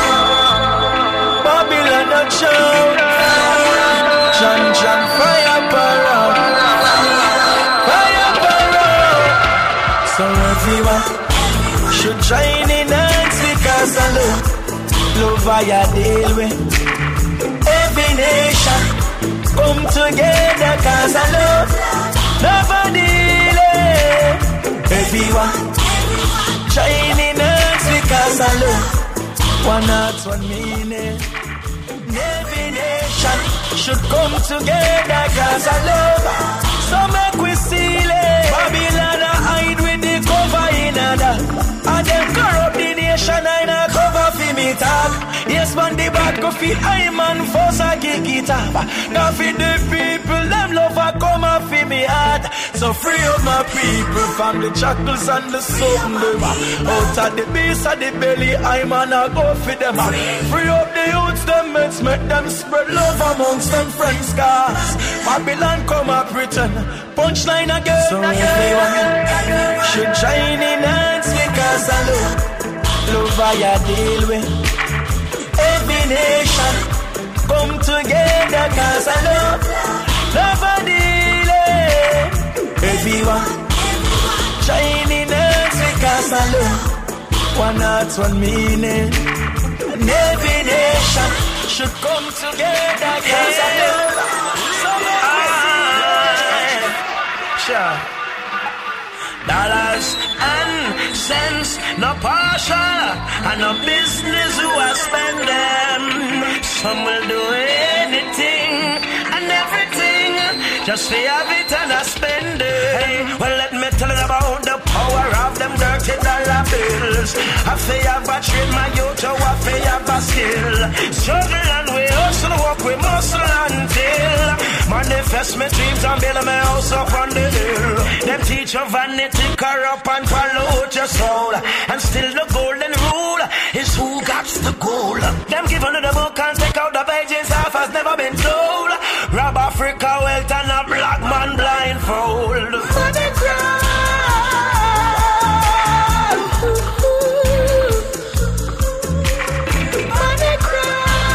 Babylon not shout. John John fire burn. Fire burn. So everyone should join in hands because I love. Love I deal with. Every nation come together cause I love. Nobody let everyone join in hands because I love. One heart, one meaning. Every nation should come together cause I love. So make we seal it. Babylon hide with the cover in other. And them corrupt the nation and a cover for me talk. Yes man the bad go fi I man force a kick it up. Now fi the people them love a come a fi me heart. So free up my people from the shackles and the sun them. Out of the beast of the belly I man a go fi them. Free up the youths them mates make them spread love amongst them friends cause Babylon come a pretend. Punchline again. So everyone should join in hands because I love. Love I deal with. Every nation come together cause I love. Nobody let everyone join in hands because I love. One heart, one meaning. And every nation should come together cause I love. So sure. Dollars and cents, no partial, and no business who I spend them. Some will do anything and everything just to have it and I spend it. Well, let me tell you about the power of them dirty dollar bills. I feel have a trade my youth, I feel have a skill. Struggle and we hustle, work we muscle until manifest my dreams and build my house up on the hill. Them teach you vanity, corrupt and pollute your soul. And still the golden rule is who got the gold. Them give under the book and take out the pages half has never been told. Rob Africa wealth and a black man blindfold. Money cry. Money cry.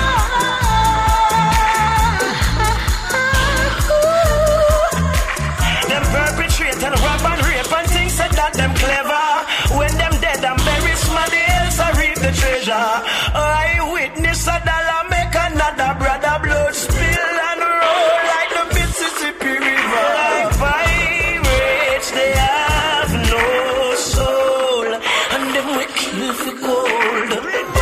Them perpetrate and rob and rape and things said that them clever. When them dead and buried, somebody else I reap the treasure. I witness a dollar make another brother blood spill and roll like the Mississippi River. Like pirates, they have no soul, and them we kill for gold.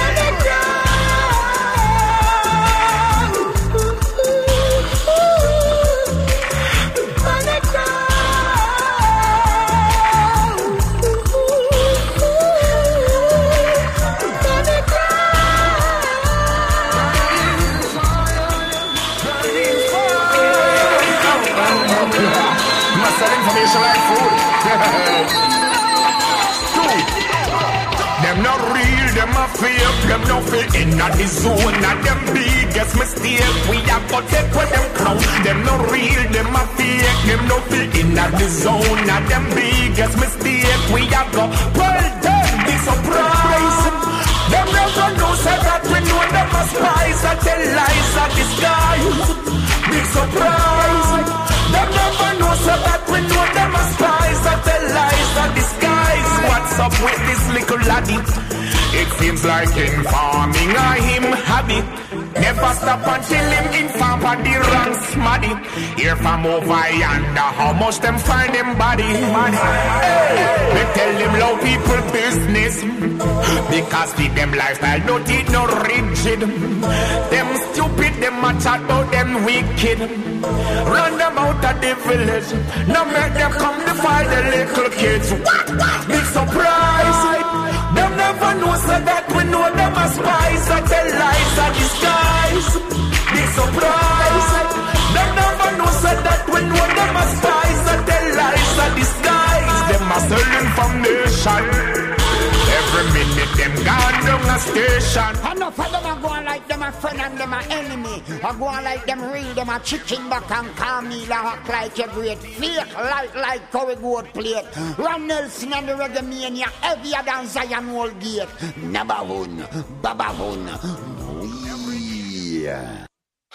Them not real, them a fake, them no fit in a the zone. Not them biggest mistake, we have got take with them clown. Them not real, them a fake, them no fit in a the zone. Not them biggest mistake, we have got well them be surprised. Them never know say that we know them a spies. I tell lies a disguise. Big surprise. Them never know say that we know them a spies. I tell lies a disguise. What's up with this little laddie? It seems like informing a him habit. Never stop until him inform on the wrong smaddy. Here from over yonder, how much them find them body. Hey, they tell them low people business. Because the them lifestyle don't eat no rigid. Them stupid, them a chat about them wicked. Run them out of the village. Now make them come to find the little kids. Big surprise. Them never know so that we know them as spies. I tell lies a disguise. Big surprise. Them never know so that we know them as spies. I tell lies a disguise. Them a selling foundation. Every minute them gone down a station. Enough of them are going like them a friend and them a enemy. I go on like them real, them a chicken back and call me la act like a great fake, like like curry goat plate. Ron Nelson and the reggae mania heavier than Zion Wall Gate. Nabahun, babahun. Yeah.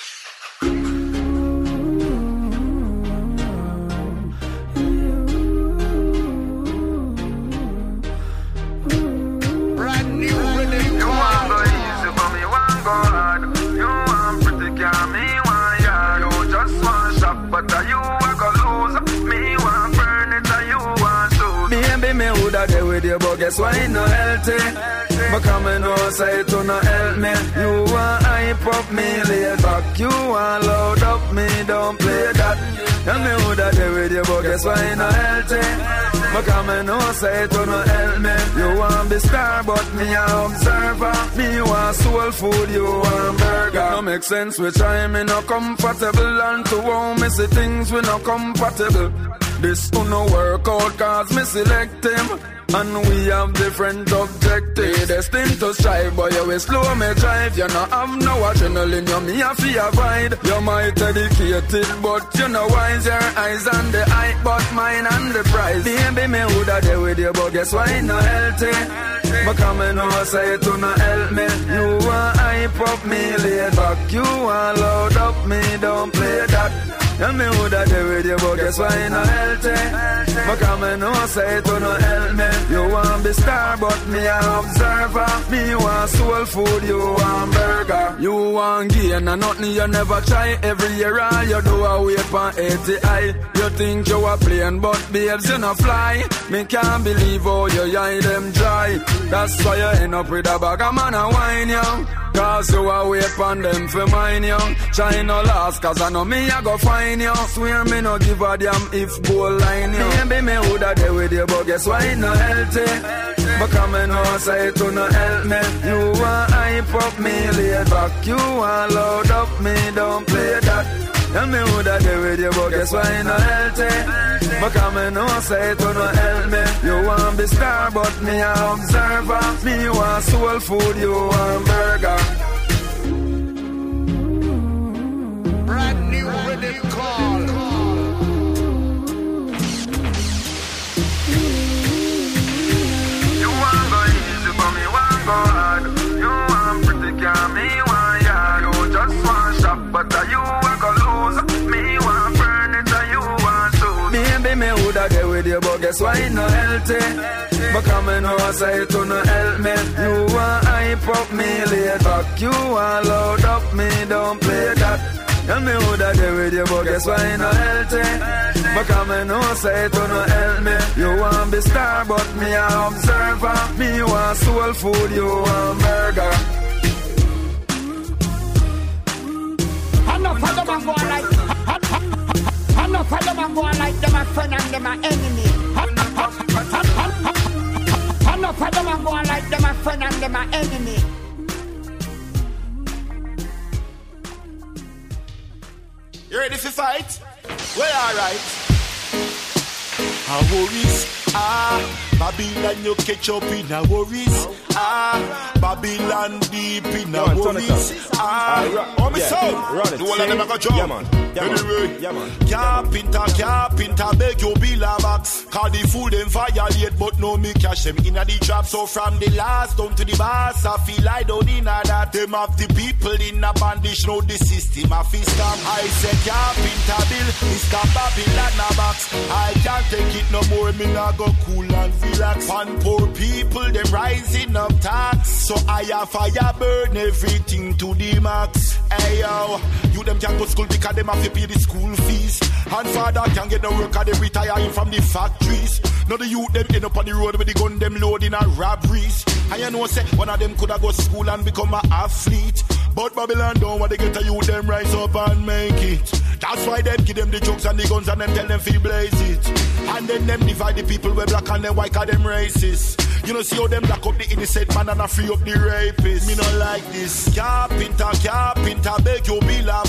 Brand new rhythm. You want go easy for me, want go hard. You want pretty girl, me want yard. You just want shop, but are you a go lose? Me want burn it, and you want shoot. Baby, me woulda there with you, but guess why no healthy? But come and know say to no help me. You want hype up me, lay back. You want load up me, don't play that. Tell me who that there with you, but guess why no healthy? But come and know say to no help me. You want be star, but me a observer. Me want soul food, you want burger. No make sense, we try me no comfortable. And to home me see things we no compatible. This who no work out cause me select him. And we have different objectives. Destined to strive, but you will slow me drive. You no have no adrenaline, you me a fear avoid. You might dedicated, but you know wise. Your eyes on the eye, but mine on the prize. Baby, me woulda there with you, but guess why no healthy? But come and know say to no help me. You want hype up me, lay back. You want load up me, don't play that. Tell me who that there with you, but guess why no healthy? But come and know say to no help me. You want be star, but me a observer. Me want soul food, you want burger. You want gain and nothing you never try. Every year all you do a wait for eighty I. You think you a plane, but babes you no fly. Me can't believe how you eye them dry. That's why you end up with a bag of man and wine, yo. Cause you a wait on them for mine, yo. Try no last, cause I know me I go find you. Swear me no give a damn if goal line, yo. Maybe me woulda there with you, but guess why no healthy? But come and know say to no help me. You want hype up me, lay back. You want load up me, don't play that. Tell me who that there with you, but guess why no healthy? But come and know say to no help me. You want be star, but me a observer. Me want soul food, you want burger. Brand new rhythm call. You want go easy for me, want go hard. You want pretty girl, me want yard. You just want shop, but are you a go lose? Me want burn it, and you want shoot. Baby, me woulda there with you, but guess why no healthy? But come and know say to no help me. You want hype up me, lay back. You want load up me, don't play that. Tell me who that there with you, but guess why no healthy? But come and know say to no help me. You want be star, but me a observer. Me want soul food, you want burger. Enough of them a go like, enough of them a go like them a friend and them a enemy. Enough of them a go like them a friend and them a enemy. You ready for fight? Well, alright. Our worries, ah, Babylon you catch up in our worries, ah, Babylon deep in our worries, ah, oh me son, the whole of them a go jump. Yeah man, yeah anyway, yeah man. Carpenter, carpenter, beg you bill a box. Cause the fool them violate, but no me cash them in a the trap. So from the last down to the boss, I feel I don't in a that. Them have the people in a bandage, know the system a fist stamp. I said carpenter bill, Mister Babylon a box. I can't take it no more, me nah go cool and relax. And poor people, them rising up tax. So I have fire burn everything to the max. Hey yo, you them can't go to school because them have to pay the school fees. And father can get the work and they retiring from the factories. Now the youth them end up on the road with the gun them loading and robberies. And you know say one of them could have go to school and become an athlete. But Babylon don't want to get a youth them rise up and make it. That's why them give them the drugs and the guns and them tell them feel blaze it. And then them divide the people where black and them white cause them racist. You know see how them lock up the innocent man and a free up the rapist. Me not like this. Carpenter, carpenter, beg you bill a box.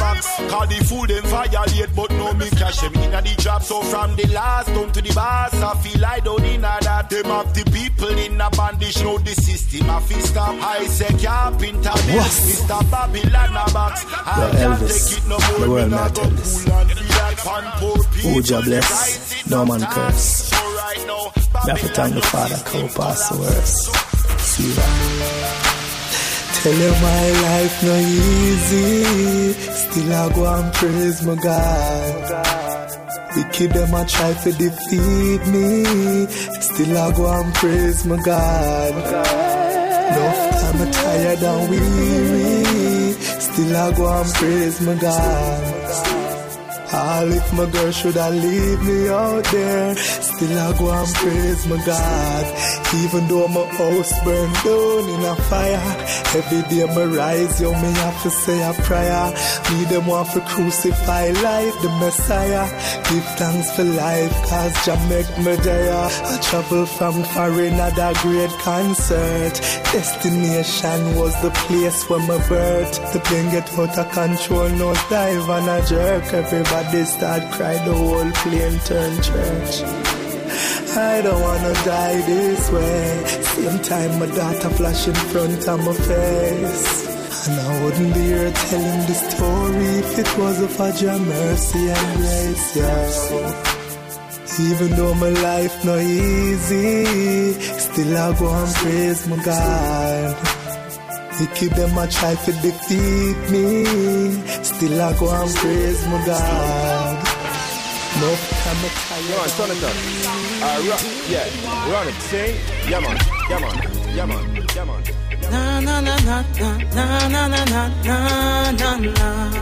Call the fool them violate, but no me cash them in the job. So from the last down to the boss, I feel I don't need that. Them have the people in a bandage, know the system. I feel stop. I say carpenter, Mister Babylon a box. I can't take it no more. The world not tell this. Uja bless, no man curse. We have to thank the Father, come pass the worst. See that? Tell you my life no easy, still I go and praise my God. Wicked them a try to defeat me, still I go and praise my God. Enough time I'm tired and weary, still I go and praise my God. All if my girl should have leave me out there, still I go and praise my God. Even though my house burned down in a fire, every day I rise, yo, me have to say a prayer. Me them want to crucify life, the Messiah. Give thanks for life, cause Jah make me there. I travel from foreign at a great concert. Destination was the place where my birth. The plane get out of control, no dive and a jerk. Everybody start cry, the whole plane turn church. I don't wanna die this way. Same time my daughter flash in front of my face, and I wouldn't be here telling the story if it wasn't for Jah mercy and grace, yeah. Even though my life no easy, still I go and praise my God. Wicked them a try to defeat me, still I go and praise my God. No time I tire. Go on, turn it up. Uh, rock, yeah, run it, sing. Yeah man, yeah man, yeah man, yeah man. Na na na na na na na na na na na.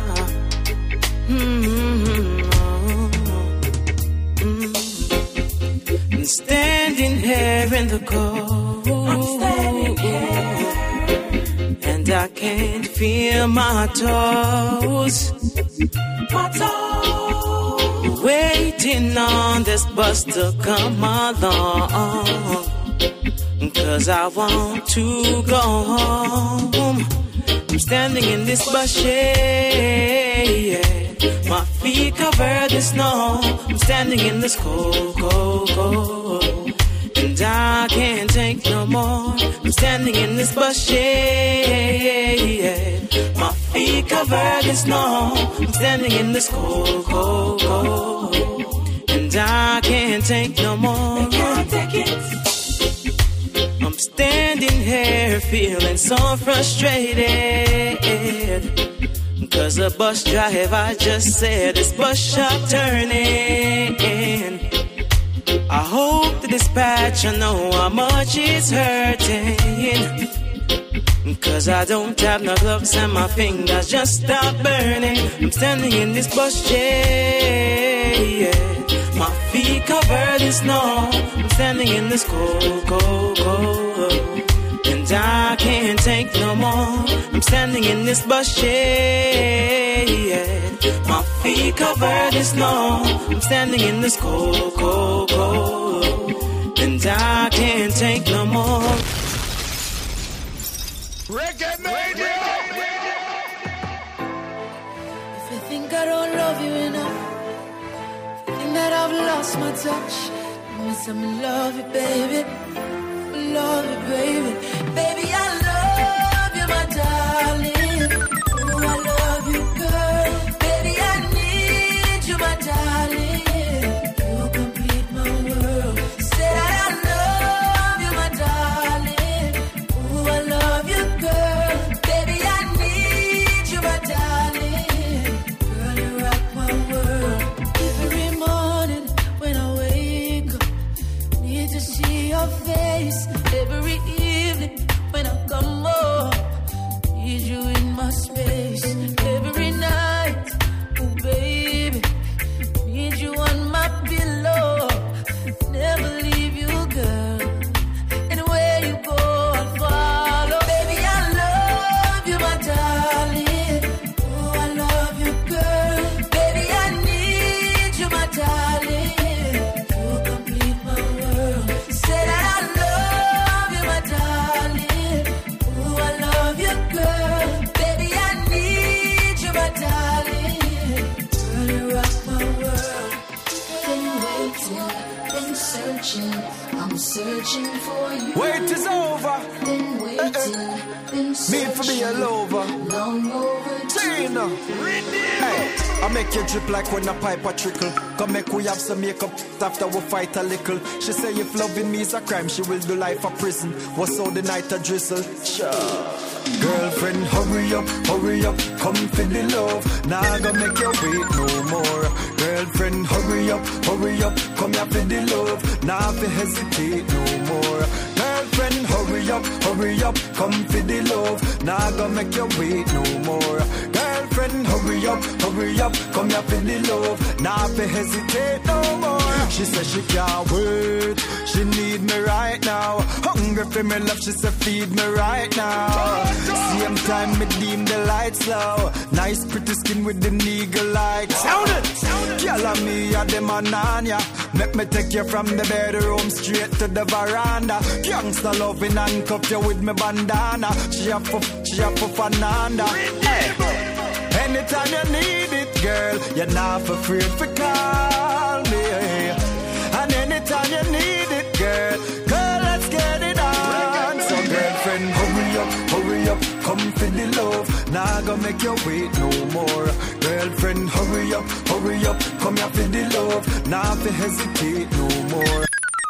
Mm-hmm. Mm-hmm. I'm standing here in the cold. I'm standing here, and I can't feel my toes. My toes. Waiting on this bus to come along, cause I want to go home. I'm standing in this bus shade, my feet cover the snow. I'm standing in this cold, cold, cold, and I can't take no more. I'm standing in this bus shade, my feet cover the snow. I'm standing in this cold, cold, cold, and I can't take no more. I can't take it. I'm standing here feeling so frustrated, cause the bus driver just said this bus shop turning. I hope the dispatcher know how much it's hurting, cause I don't have no gloves and my fingers just stop burning. I'm standing in this bus shade, my feet covered in snow. I'm standing in this cold, cold, cold, and I can't take no more. I'm standing in this bus shade, my feet covered in snow. I'm standing in this cold, cold, cold, and I can't take no more. Reggae Radio. If you think I don't love you enough, if you think that I've lost my touch, you say I love you, baby. Love you, baby. Baby, I love you, my darling. Oh, I love you, girl. Baby, I need you, my darling. You complete my world. Say that I love you, my darling. Oh, I love you, girl. Baby, I need you, my darling. Girl, you rock my world. Every morning when I wake up, need to see your face. Every evening when I go searching for you. Wait is over. Been waiting, uh-uh. been Me for be a lover. Long overdue. China. Hey, I make you drip like when a pipe a trickle. Come make we have some makeup after we fight a little. She say if loving me is a crime, she will do life a prison. What's all the night a drizzle? Sure. Girlfriend, hurry up, hurry up, come for the love. Now nah, I gonna make you wait no more. Girlfriend, hurry up, hurry up, come here for the love. Now nah, I hesitate no more. Girlfriend, hurry up, hurry up, come for the love. Now nah, I gonna make you wait no more. Girlfriend, hurry up, hurry up, come here for the love. Now I hesitate no more. She says she can't wait, she need me right now. Hungry for me love, she said feed me right now. Same time me deem the lights low. Nice pretty skin with the nigga light. Sound it, sound it. Girl and me a the manania. Make me take you from the bedroom straight to the veranda. Youngster loving and cuff you with me bandana. She a for, she a for Fernanda. Hey. Anytime you need it, girl, you're not afraid to call me. And anytime you need it, girl, girl, let's get it on. So girlfriend, hurry up, hurry up, come for the love. Now I gonna make you wait no more. Girlfriend, hurry up, hurry up, come here for the love. Now I hesitate no more.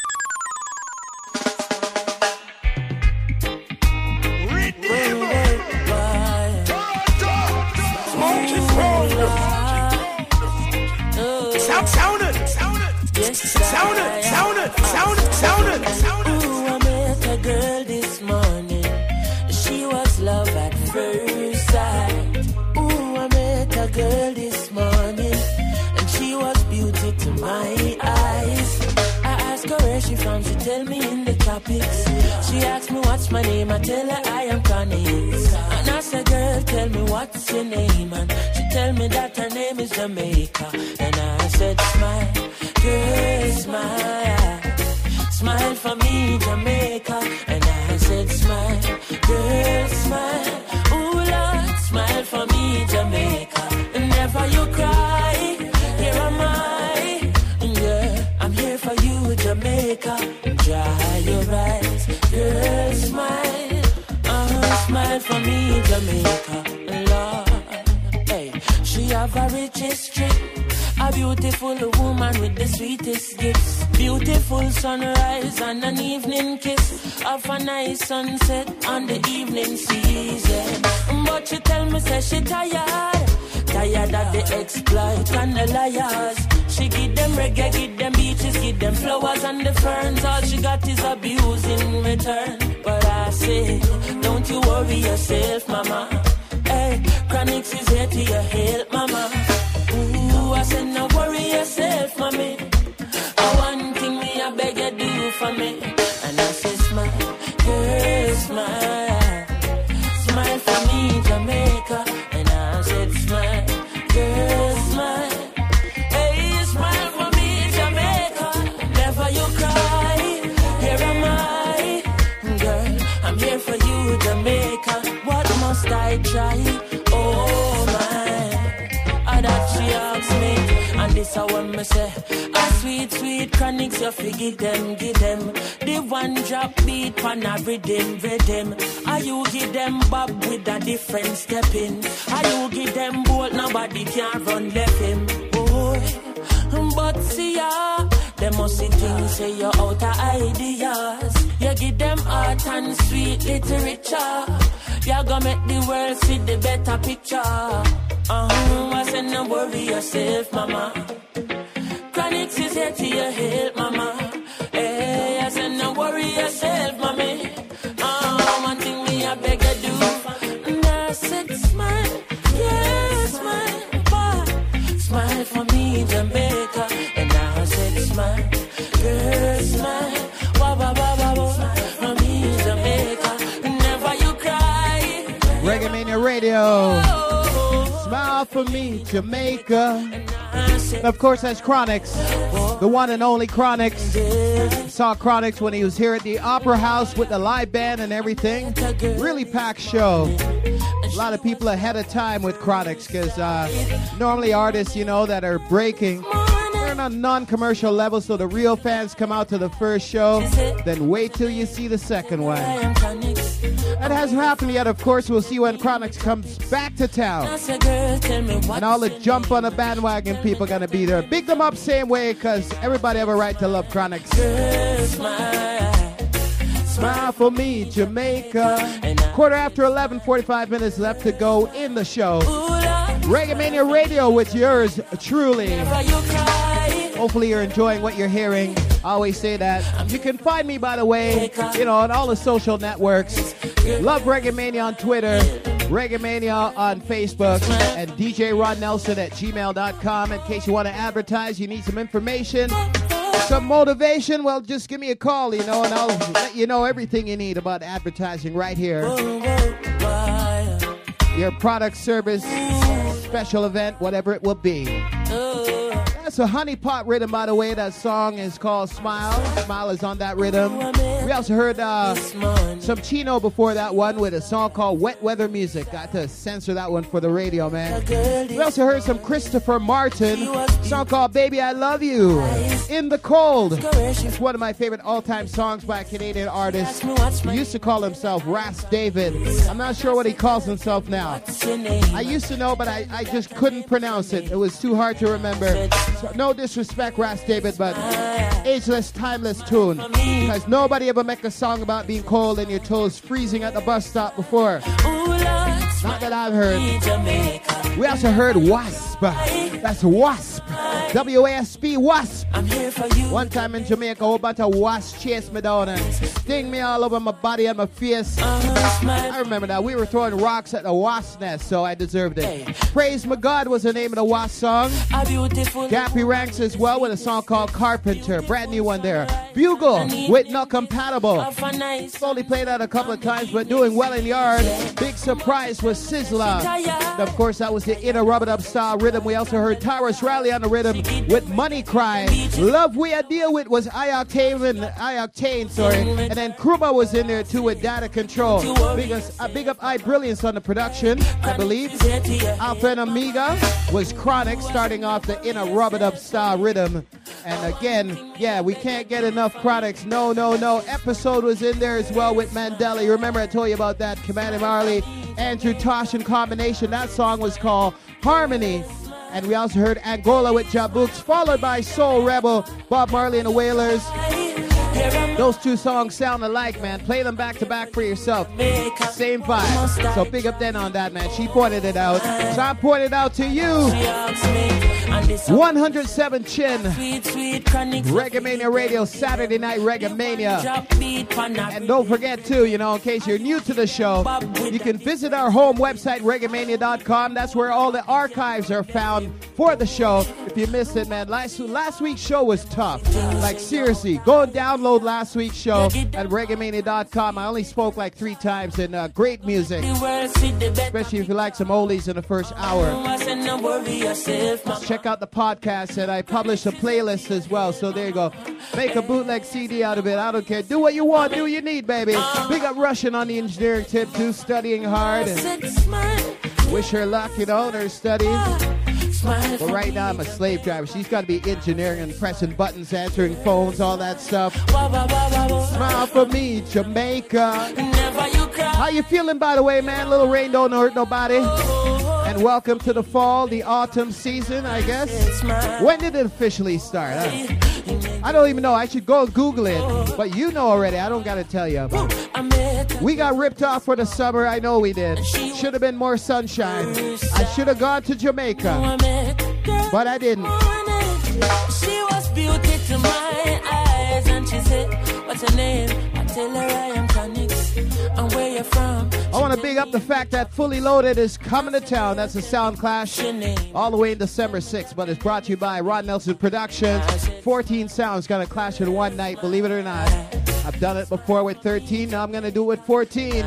Sound it, sound it, sound it, sound it, sound it, sound it, sound it. Ooh, I met a girl this morning. She was love at first sight. Ooh, I met a girl this morning, and she was beauty to my eyes. I asked her where she from, she tell me in the tropics. She asked me what's my name, I tell her I am Connie. And I said, girl, tell me what's your name, and she tell me that her name is Jamaica. And I said, smile, girl, smile, smile for me, Jamaica. And I said, smile, girl, smile, ooh, Lord, smile for me, Jamaica. And never you cry, here am I, girl, I'm here for you, Jamaica. Dry your eyes, girl, smile, uh, smile for me, Jamaica, Lord. Hey, she have a rich history. A beautiful woman with the sweetest gifts. Beautiful sunrise and an evening kiss. Of a nice sunset on the evening season. But she tell me, say she tired. Tired of the exploit and the liars. She give them reggae, give them beaches, give them flowers and the ferns. All she got is abuse in return. But I say, don't you worry yourself, mama. Hey, Chronixx is here to your help, mama. Ooh, I said, no worry yourself, mommy. One thing me, I beg you do for me. And I said, smile, girl, smile. Smile for me, Jamaica. And I said, smile, girl, smile. Hey, smile for me, Jamaica. Never you cry, here am I. Girl, I'm here for you, Jamaica. What must I try? Oh, my. That she asks me, and this I want me say, a sweet, sweet Chronixx, you figure them, give them the one drop beat pan a rhythm, rhythm. Are you give them bob with a different step in? Are you give them bolt, nobody can run left him, boy. But see ya, they must see things, say you're out of ideas. You give them art and sweet literature. You're gonna make the world see the better picture. Uh-huh, I said, no worry yourself, mama. Chronixx is here to your help, mama. Hey, I said, no worry yourself, mommy. Uh, one thing me, I beg you do. And I said, smile, yeah, smile, boy. Smile for me, Jamaica. And I said, smile, girl, smile. Wah, wah, wah, wah, wah. For me, Jamaica. Never you cry. Reggae Mania Radio. Smile for me, Jamaica. And of course, that's Chronixx, the one and only Chronixx. Saw Chronixx when he was here at the Opera House with the live band and everything. Really packed show. A lot of people ahead of time with Chronixx because uh, normally artists, you know, that are breaking, We're on a non-commercial level, so the real fans come out to the first show, then wait till you see the second one. That hasn't happened yet, of course. We'll see when Chronix comes back to town. And all the jump on the bandwagon people are going to be there. Big them up same way, because everybody have a right to love Chronix. Smile for me, Jamaica. Quarter after eleven, forty-five minutes left to go in the show. Reggae Mania Radio with yours truly. Hopefully you're enjoying what you're hearing. I always say that. You can find me, by the way, you know, on all the social networks. Love Reggae Mania on Twitter, Reggae Mania on Facebook, and D J Ron Nelson at gmail dot com. In case you want to advertise, you need some information, some motivation, well, just give me a call, you know, and I'll let you know everything you need about advertising right here. Your product, service, special event, whatever it will be. That's a honey pot rhythm, by the way. That song is called Smile. Smile is on that rhythm. We also heard uh, some Chino before that one with a song called Wet Weather Music. Got to censor that one for the radio, man. We also heard some Christopher Martin, song called Baby I Love You. In the Cold. It's one of my favorite all-time songs by a Canadian artist. He used to call himself Ras David. I'm not sure what he calls himself now. I used to know, but I, I just couldn't pronounce it. It was too hard to remember. So, no disrespect, Ras David, but ageless, timeless tune. Because nobody ever make a song about being cold and your toes freezing at the bus stop before. Not that I've heard. We also heard Wasp. That's Wasp. W A S P, Wasp. One time in Jamaica, a whole bunch of wasps chased me down and sting me all over my body and my face. I remember that. We were throwing rocks at the wasp nest, so I deserved it. Praise My God was the name of the wasp song. Gappy Ranks as well with a song called Carpenter. Brand new one there. Bugle with Not Compatible. Slowly played that a couple of times, but doing well in yard. Big surprise was Sizzla. And of course, that was the inner rub-it-up style rhythm. We also heard Tyrus Raleigh on the rhythm with Money Cry. Love We I Deal With was iOctane, iOctane, sorry. And then Kruba was in there too with Data Control. Big, uh, big up I Brilliance on the production, I believe. Alpha and Omega was Chronix, starting off the inner rub-it-up style rhythm. And again, yeah, we can't get enough Chronix. No, no, no. Episode was in there as well with Mandela. You remember I told you about that? Command Marley, Andrew Tosh in combination. That song was called Harmony. And we also heard Angola with Jabooks, followed by Soul Rebel, Bob Marley and the Wailers. Those two songs sound alike, man. Play them back to back for yourself. Same vibe. So big up then on that, man. She pointed it out. So I pointed out to you. one oh seven Chin. Reggae Mania Radio, Saturday Night Reggae Mania. And don't forget too, you know, in case you're new to the show, you can visit our home website, reggae mania dot com. That's where all the archives are found for the show. If you missed it, man, last, last week's show was tough. Like, seriously, go and download last week's show at reggae mania dot com. I only spoke like three times, and uh, great music. Especially if you like some oldies in the first hour. Check out the podcast, and I publish a playlist as well. So there you go. Make a bootleg C D out of it. I don't care. Do what you want. Do what you need, baby. Big up Russian on the engineering tip, too. Studying hard. And wish her luck, you know, in her studies. But right now, I'm a slave driver. She's got to be engineering and pressing buttons, answering phones, all that stuff. Smile for me, Jamaica. How you feeling, by the way, man? Little rain don't hurt nobody. And welcome to the fall, the autumn season, I guess. When did it officially start? Huh? I don't even know. I should go Google it. But you know already. I don't got to tell you about it. We got ripped off for the summer. I know we did. Should have been more sunshine. I should have gone to Jamaica. But I didn't. She was beauty to my eyes, and she said, what's her name? I tell her I am Chronix, and where you from? I want to big up the fact that Fully Loaded is coming to town. That's a sound clash all the way in December sixth, but it's brought to you by Ron Nelson Productions. fourteen sounds going to clash in one night, believe it or not. I've done it before with thirteen, now I'm going to do it with fourteen.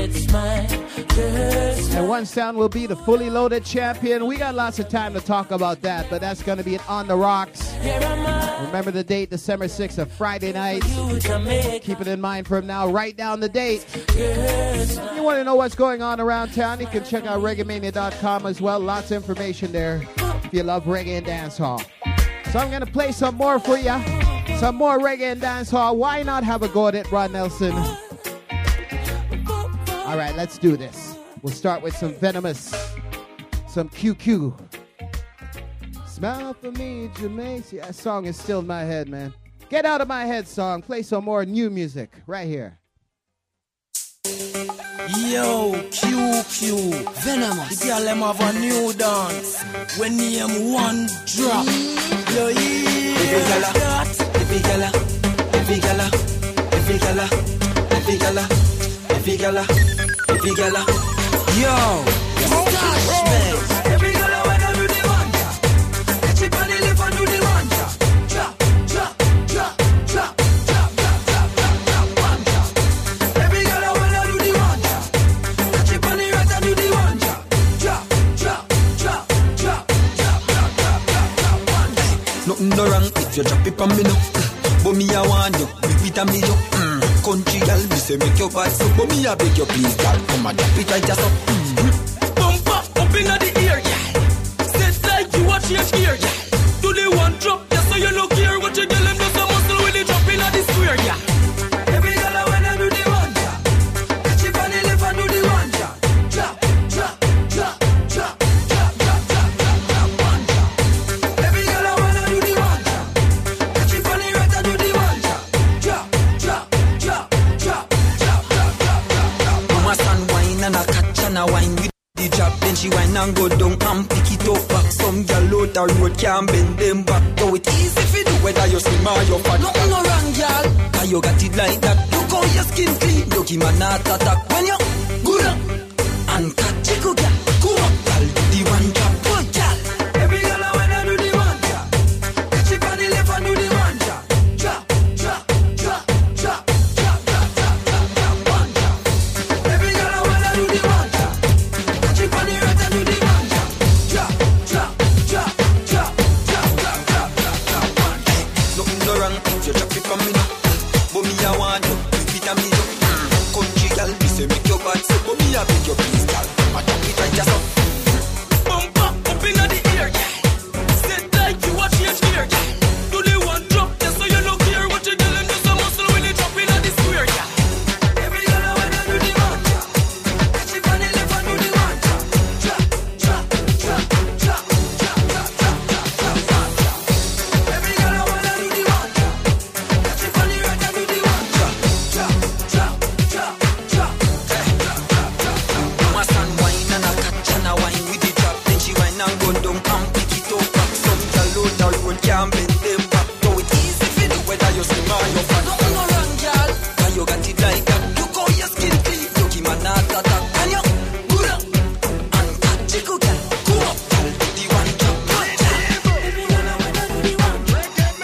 And one sound will be the Fully Loaded champion. We got lots of time to talk about that, but that's going to be it on the rocks. Remember the date, December sixth, a Friday night. Keep it in mind from now. Write down the date. You want to know what's going on around town, you can check out reggae mania dot com as well. Lots of information there if you love reggae and dancehall. So I'm gonna play some more for ya. Some more reggae and dancehall. Why not have a go at it, Rod Nelson? All right, let's do this. We'll start with some Venomous, some Q Q. Smile for me, Jamaica. That song is still in my head, man. Get out of my head, song. Play some more new music right here. Yo, Q Q, Venomous. The girl them have a new dance. When name one drop. Yo, yeah. Every gala, every gala, every gala, every gala, every gala, every gala, every gala. Yo, Stash, man. Every gala when I do the one drop. Catch it on the lip and do the one drop. Drop, drop, drop, drop, drop, drop, drop, drop, drop, one drop. Every gala when I do the one drop. Catch it on the right and do the one drop. Drop, drop, drop, drop, drop, drop, drop, drop, one drop. Nothing no wrong if you drop it on me now. But me I want you, big vitamin you. Mm. Country girl, me say make your bad so. But me I beg you please, girl, come and drop it right just up. Mm. Bump up, up inna the ear, yeah. Set like you watch your ear, yeah. Do the one drop, just so you no care what you tell them. Just a muscle with the drop inna the square, yeah. Every girl I wanna do the one drop. Catch it on the left and do the one drop. Drop, drop, drop, drop, drop, drop, drop, drop, drop, one drop. Every girl I wanna do the one drop. Catch it on the right and do the one drop. Drop, drop, drop, drop, drop, drop, drop, drop. Mama son wine and a catch and a wine with the drop. Then she wine and go down and pick it up back. Some girl out the road can't bend them back. Though it easy if you do whether you slim or you fat. Nothing no wrong, girl. Cause you got it like that. Look how your skin clean. You give man not attack. When you good up and catch it, good girl. Come up, girl, do the one drop. Good girl. Every girl I wanna do the one drop. Catch it on the left and do the one drop. Drop, drop, drop, drop, drop, drop, drop, drop, drop, one drop. Every girl I wanna do the one drop. Catch it on the right and do the one drop. Drop, drop, drop, drop, drop, drop, drop, drop, drop, one drop. Nothing no wrong if you drop it on me now. But me I want you, big vitamin you. Mm. Country girl, me say make your bad so. But me I beg you please, girl, come and drop it right just up. Bump up, up inna the ear, yeah. Set like you watch your ear, yeah. Do the one drop, just so you no care what you tell them. Just a muscle when they drop inna the square, yeah. Every girl I wanna do the one drop. Catch it on the left and do the one drop. Drop, drop, drop, drop, drop, drop, drop, drop, drop, one drop. Every girl I wanna do the one drop. Catch it on the right and do the one drop. Drop, drop, drop, drop, drop, drop, drop, drop. Mama son wine and a catch and a wine with the drop. Then she wine and go down and pick it up back. Some girl out the road can't bend them back. Though it easy if you do whether you slim or you fat. Nothing no wrong, girl. Cause you got it like that. Look how your skin clean. You give man not attack. And you good up and catch it, good girl. Come up, girl, do the one drop. Good girl. Every girl I wanna do the one drop.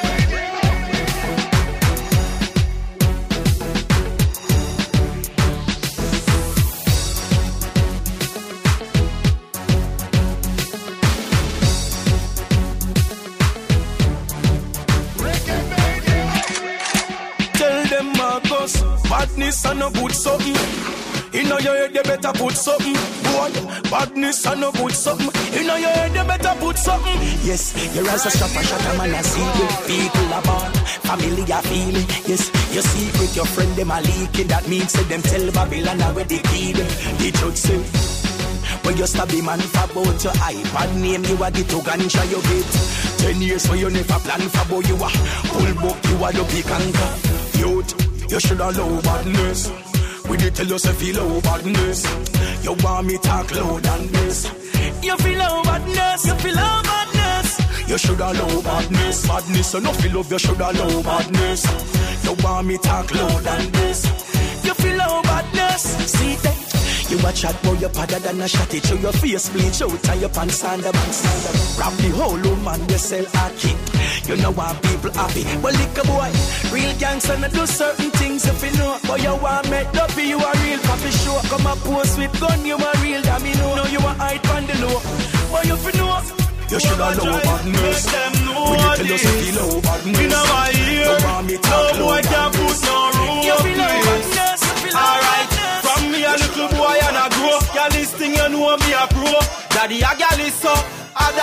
Tell them Marcus, badness and no good something. In your head you better put something. Boy, badness and no good something. In your head you better put something. Yes, you're as a shopper, shopper man, I see it. People are born, family are feeling. Yes, your secret, your friend, them are leaking. That means say them tell Babylon where they keep it. The judge say, when you stab him and for about your iPad name, you are the to ganja you get. Ten years for you never plan for boy you are. Pull book, you are the big anchor. Youth, you should allow badness. We did tell us if you love badness. You want me talk loud than this. You feel love badness, you feel love badness. You should allow badness, badness. You no feel love, you should allow badness. You want me talk loud than this. You feel love badness. See that? You a chat boy, you padder than a shot it. Show your face bleach out and your pants on the bank. Rap the whole woman, you sell a kit. You know why people happy. Well, liquor boy, real gangster not do certain things if you know. But you want make up you a real coffee show. Come a post with gun, you a real damn you know. Know you a hide on the low. But you fi know, you should have low badness. When you tell us if you low badness. In my ear, no boy can put no room. You fi low badness. Alright, from me a little boy and a grow. Y'all this thing you know me a pro. Daddy a gal is so. Other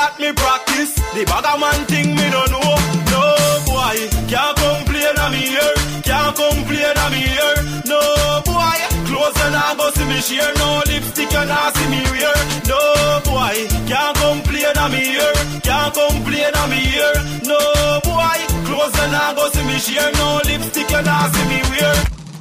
that me practice. The bag man thing me don't know. No boy, can't complain on me here. Can't complain on me here. No boy, clothes and I go see me share. No lipstick and I see me wear. No boy, can't complain on me here. Can't complain on me here. No boy, clothes and I go see me share. No lipstick and I see me wear.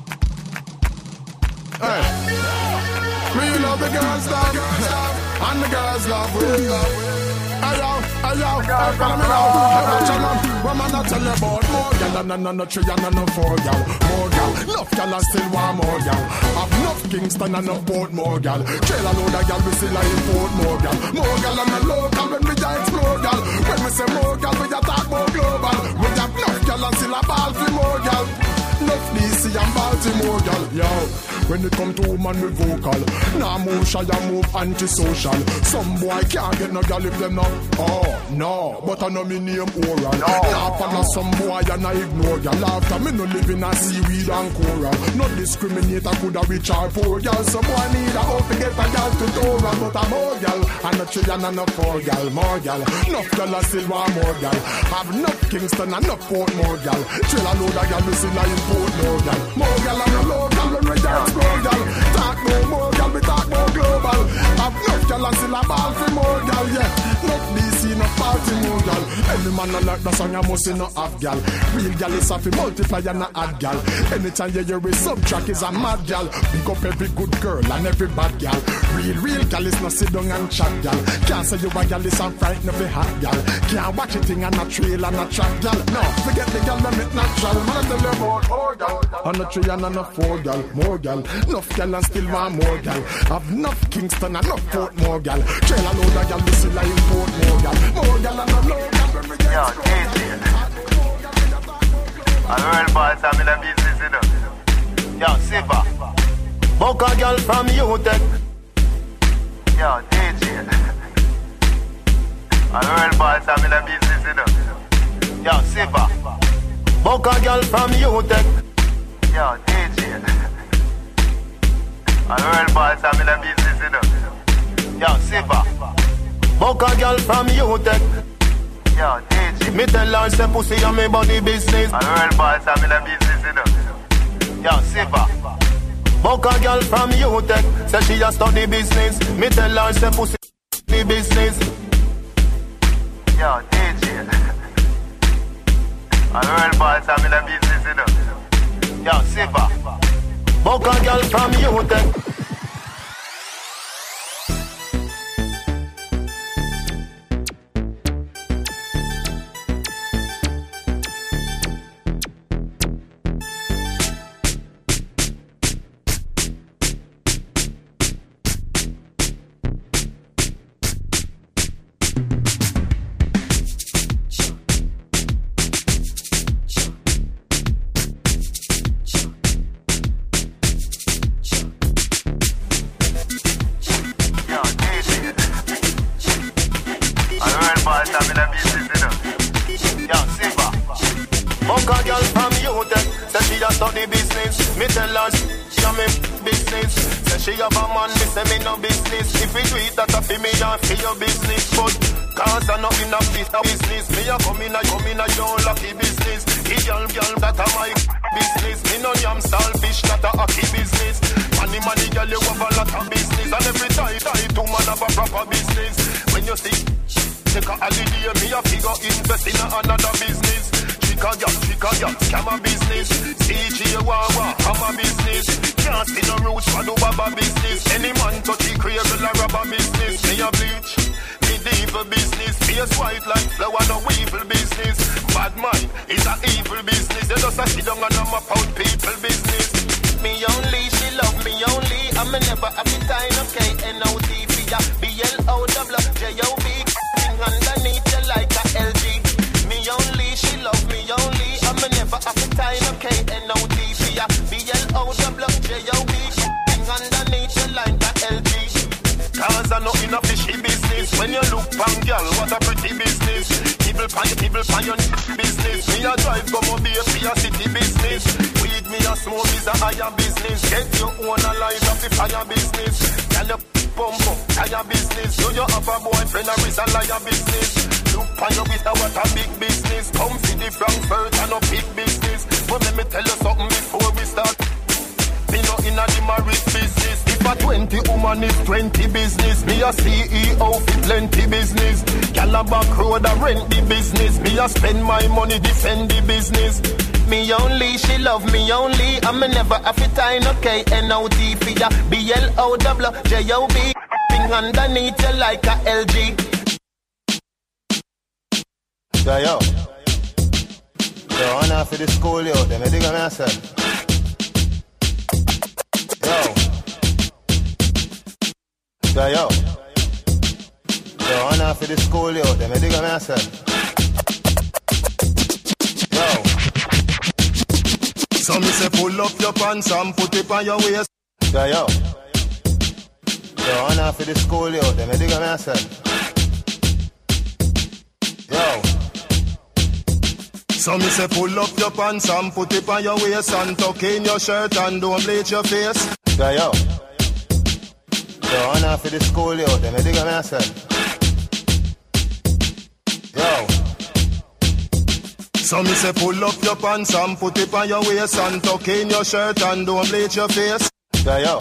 Hey, me love the girls love, and the girls love we. Ayo, ayo, hey, follow me now. Hey, watch out now. Woman, I tell you about more gal, and no, no, three, and no, four gal. More gal, enough gal, I still want more gal. Have enough Kingston and enough boat more gal. Trailer load of gal, we still a import more gal. More gal, and a local when we a explore gal. When we say more gal, we a talk more global. We have enough gal, and still a ball for more gal. Enough D C and Baltimore gal, yo. When it come to woman, we vocal. Nah, move shy and move antisocial. Some boy can't get no gal if them not. Oh, no, but I know me name oral. No. Laugh on some boy and I ignore gal. After me no live in a seaweed and coral. No discriminate, I could have rich or poor gal. Some boy need a hope to get a gal to Dora. But I'm more gal, and a three and a four gal. More gal, enough gal I still want more gal. Have enough Kingston and enough Portmore gal. Trailer load of gal, we still a import more gal. More gal and a low gal when we dance. Gal. Talk no more, gal, we talk more global. Have enough gal and still a ball for more gal, yeah. Enough D C, enough party more gal. Every man a like the song, I must not have gal. Real gal is a fi multiply and a add gal. Anytime you hear a subtract is a mad gal. Pick up every good girl and every bad gal. Real, real gal is not sit down and chat gal. Can't say you a gal is a frightened of a hot gal. Can't watch a thing and a trail and a track gal. No, forget the gal when it natural. Man, I tell you about more gal. And a three and a four gal, more gal. Enough gal and still want more gal. Have enough Kingston and enough Portmore gal. Trailer load of gal, we still like import more gal. More gal and a low gal when we get yo, D J. I'm real boss, I'm in the business, you know. Yo, Siva. Book a gal from UTech. Yo, D J. I'm real boss, I'm in the business, you know. Yo, Siva. Book a gal from UTech. Yo, D J. I'm real boss, I'm in the business, you know. Yo, Siva. Book a gal from UTech. Yo, D J. Me tell her say pussy and me body business. I'm real boss, I'm in the business, you know. Yo, Siva. Book a gal from UTech. Say she a study business. Me tell her say pussy the business. Yo, D J. I'm real boss, I'm in the business, you know. Yo, Siva. Book a gal from UTech. pump up. Liar business. Do you have a boyfriend or is a liar business? Look on your with what a big business. Come see the Frankfurt and a big business. But let me tell you something before we start. Me no inna the marriage business. If a twenty woman is twenty business, me a C E O for plenty business. Calabac road a rent the business. Me a spend my money defend the business. Me only, she love me only. I me never have it time, okay. N O T for ya, B L O W J O B. Ping underneath you like a L G. So yo, yo, on off for the school, yo. Them a dig on myself. Yo, so yo, yo, on off for the school, yo. Them a dig on myself. Yo. So me say pull up your pants and put it on your waist. So yo, yo, on off for the school, yo. Them a dig on myself. Yo. So me say pull up your pants and put it on your waist and tuck in your shirt and don't bleach your face. So yo, yo, on off for the school, yo. Them a dig on myself. Yo. So me say pull up your pants and put it on your waist and tuck in your shirt and don't bleach your face. So yo,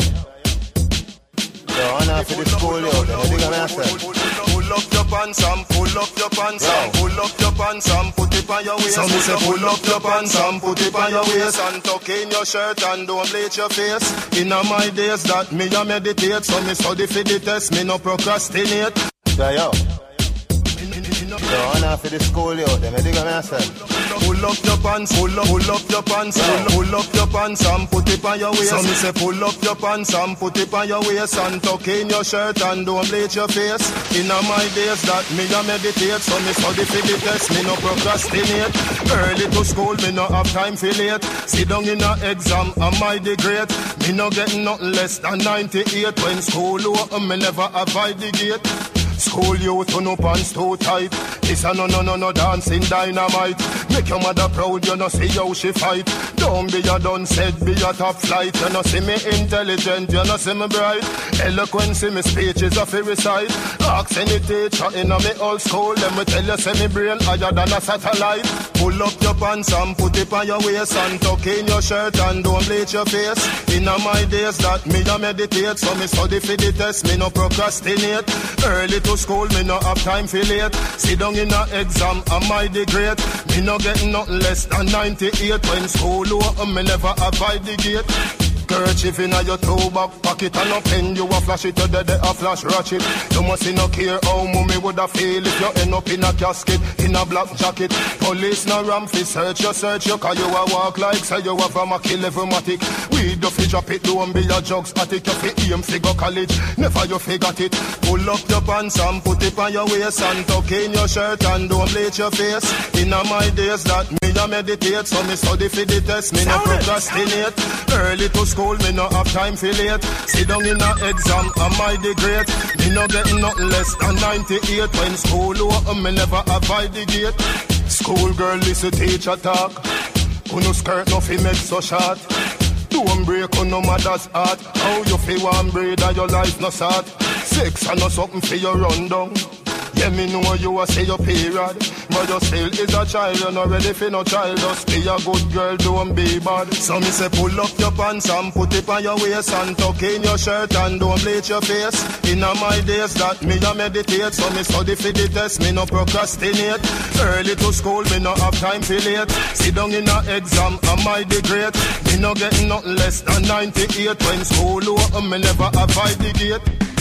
yo, on off for the school, yo. Them a dig on myself. Pull up your pants and pull up your pants and pull up your pants and put it on your waist. So me say pull up your pants and put it on your waist and tuck in your shirt and don't bleach your face. In my days that me a meditate, so me study for the test, me no procrastinate. So yo, yo, on off for the school, yo. Them a dig on myself. Pull up your pants, pull up, pull up your pants, pull, pull up your pants and put it on your waist. So me say pull up your pants and put it on your waist and tuck in your shirt and don't bleach your face. In my days that me a meditate, so me study for the test, me no procrastinate. Early to school, me no have time for late. Sit down in a exam, am I the great? Me no get nothing less than ninety-eight. When school over, me never avoid the gate. School youth, no pants too tight. This a no no no no dancing dynamite. Make your mother proud, you no see how she fight. Don't be a done said, be a top flight. You no see me intelligent, you no see me bright. Eloquence in me speech is a fi recite. Ask any teacher in a me old school, let me tell you, say me brain higher than a satellite. Pull up your pants and put it on your waist and tuck in your shirt and don't bleach your face. In my days that me a meditate, so me study for the test, me no procrastinate. Early to school, me no have time for late. Sit down in a exam, am I the great? Me no get nothing less than ninety-eight. When school over, me never avoid the gate. Kerchief in your toe back pocket and a pen, you a flash it, you dead a flash ratchet. You must no care how mommy woulda feel if you end up in a casket, in a black jacket. Police no ram fi search you, search you, cause you a walk like say you have a Macky level matic. We do fi drop it, don't be a drugs addict. You fi aim fi go college, never you fi got it. Pull up your pants and put it on your waist and tuck in your shirt and don't bleach your face. In my days that me a meditate, so me study fi the test, me no procrastinate. Early to school, me no have time for late. Sit down in a exam, am I the great? Me no get nothing less than ninety-eight. When school over, me never avoid the gate. School girl, listen teacher talk. Who no skirt, no fi make so short. Don't break on no mother's heart. How you feel one breed and your life no sad. Sex and no something for your run down. Yeah, me know you a say your period, but you still is a child, you're not ready for no child. Just be a good girl, don't be bad. So me say pull up your pants and put it on your waist and tuck in your shirt and don't bleach your face. In my days that me a meditate, so me study for the test, me no procrastinate. Early to school, me no have time for late. Sit down in a exam, am I the great? Me no get nothing less than ninety-eight. When school over, me never avoid the gate.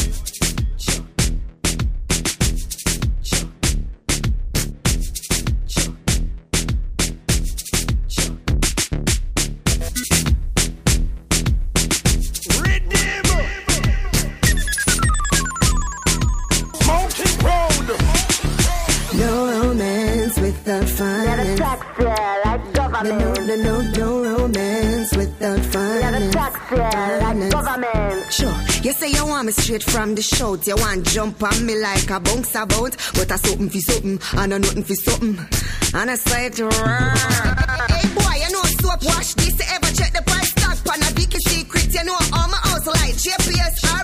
Without finance, like government. No, no, no, no romance without finance. Like government. Sure, you say you want me straight from the shout. You want jump on me like a bounce about, but I something for something and I nothing for something. And I say to hey boy, you know soap wash this. You ever check the price tag? Pan a big secret, you know all my house like J P S or bridge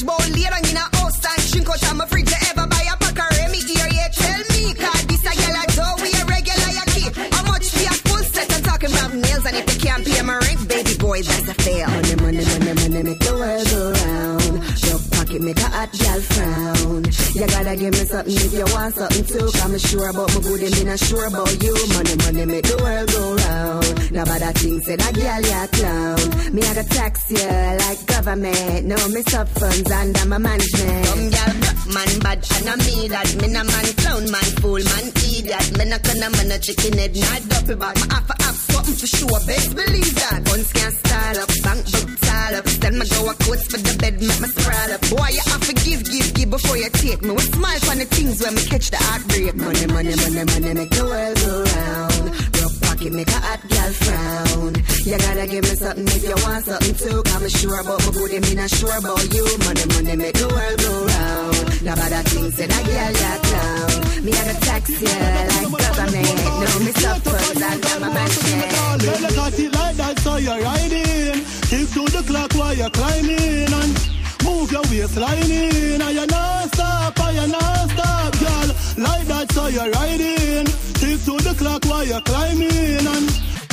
bowl, lay down in a house and drink out of my fridge. You ever buy a pack of Remy here? Yeah, tell me, cause this a girl I do, we a regular you keep. How much for a full set? I'm talking about nails, and if you can't pay my rent, baby boy, that's a fail. Money, money, money, money, make the world go round. Your pocket make a hot gal frown. You gotta give me something if you want something too. Cause I'm sure about my good and me not sure about you. Money, money, make the world go round. Now about that thing said a gal ya clown. Me I got tax you like government. No, me sub funds under my management. Some gal black man bad and I me that. Me na man clown, man fool, man idiot. Me na kinda man a chicken head, not duppy back. My half a half something for sure, best believe that. Guns can't style up, bank book style up. Then me go a quotes for the bed, make me sprawl up. Boy, you have to give, give, give before you take me. We smile for the things when me catch the heartbreak. Money, money, money, money, make the world go round. Broke pocket make a hot gal frown. You gotta give me something if you want something too. Cause I'm sure about my booty, me not sure about you. Money, money, make the world go round. Now about that thing said a gal ya clown. Me I got tax you like government. No, me stop funds under my mansion. Girl, I got it like that, so you're riding. Keep to the clock while you're climbing and move your waistline in. And you're not stop, and you're not stop, girl. Like that, so you're riding. Keep to the clock while you're climbing and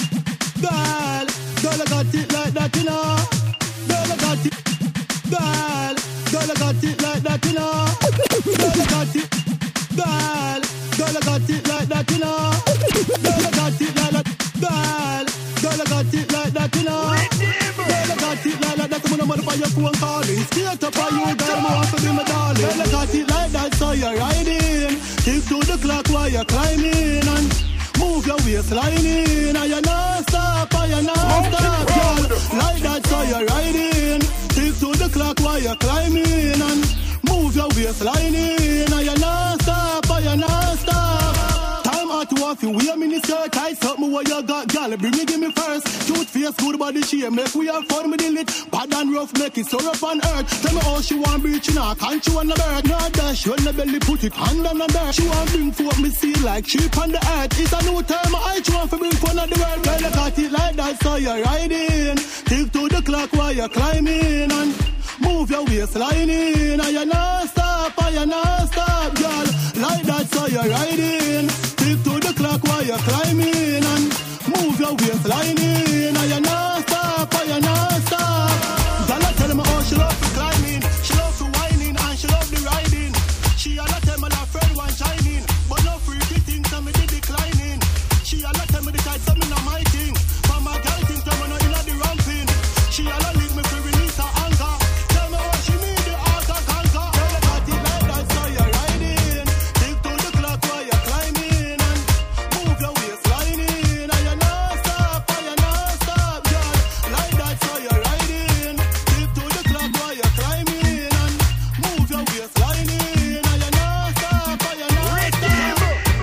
girl, girl, I got it like that, you know. Girl, I got it. Girl, girl, I got it like that, you know. Girl, I got it. Girl, girl, I got it like that, you know. Girl, I got it like that. Girl, girl, I got it like that, you know. Girl, I got it like that. I'm gonna for your phone calling. Straight up for you, girl, I want to be my darling. Girl, I got it like that, so you're riding. Keep to the clock while you're climbing and move your waistline in. And you're not stop, and you're not stop, girl. Like that, so you're riding. Keep to the clock while you're climbing and move your waistline in. And you're not stop, and you're not stop. Time out to off you, wear mini skirt, tight something what you got, girl. Bring me, give me first. Cute face, good body shape, make we have fun with the lit. Bad and rough, make it so rough on earth. Tell me how she want breach, you know, can't you on the bird? No dash, when the belly put it hand on the bird. She want bring forth me see like sheep on the earth. It's a new time, I she want to bring fun of the world. Girl, you got it like that, so you're riding. Keep to the clock while you're climbing and move your waistline in. And you're not stop, and you're not stop, girl. Like that, so you're riding. Keep to the clock while you're climbing and move your waistline in. And you're not stop, and you're not stop. Girl, I tell me how she love to climbing, she love to whining, and she love the riding. She all tell me that friend one shining, but no freaky things, so me did declining. She all tell me the type, something not my thing. But my girl think I'm not in the wrong thing. She all leave me for release her anger. Tell me what she need, the art of conquer. Girl, I got it like that, so you're riding. Keep to the clock while you're climbing and move your waistline in. And you're not stop, and you're not stop, girl. Like that, so you're riding. Keep to the clock while you're climbing and move your waistline in. And you're not stop, and you're not stop.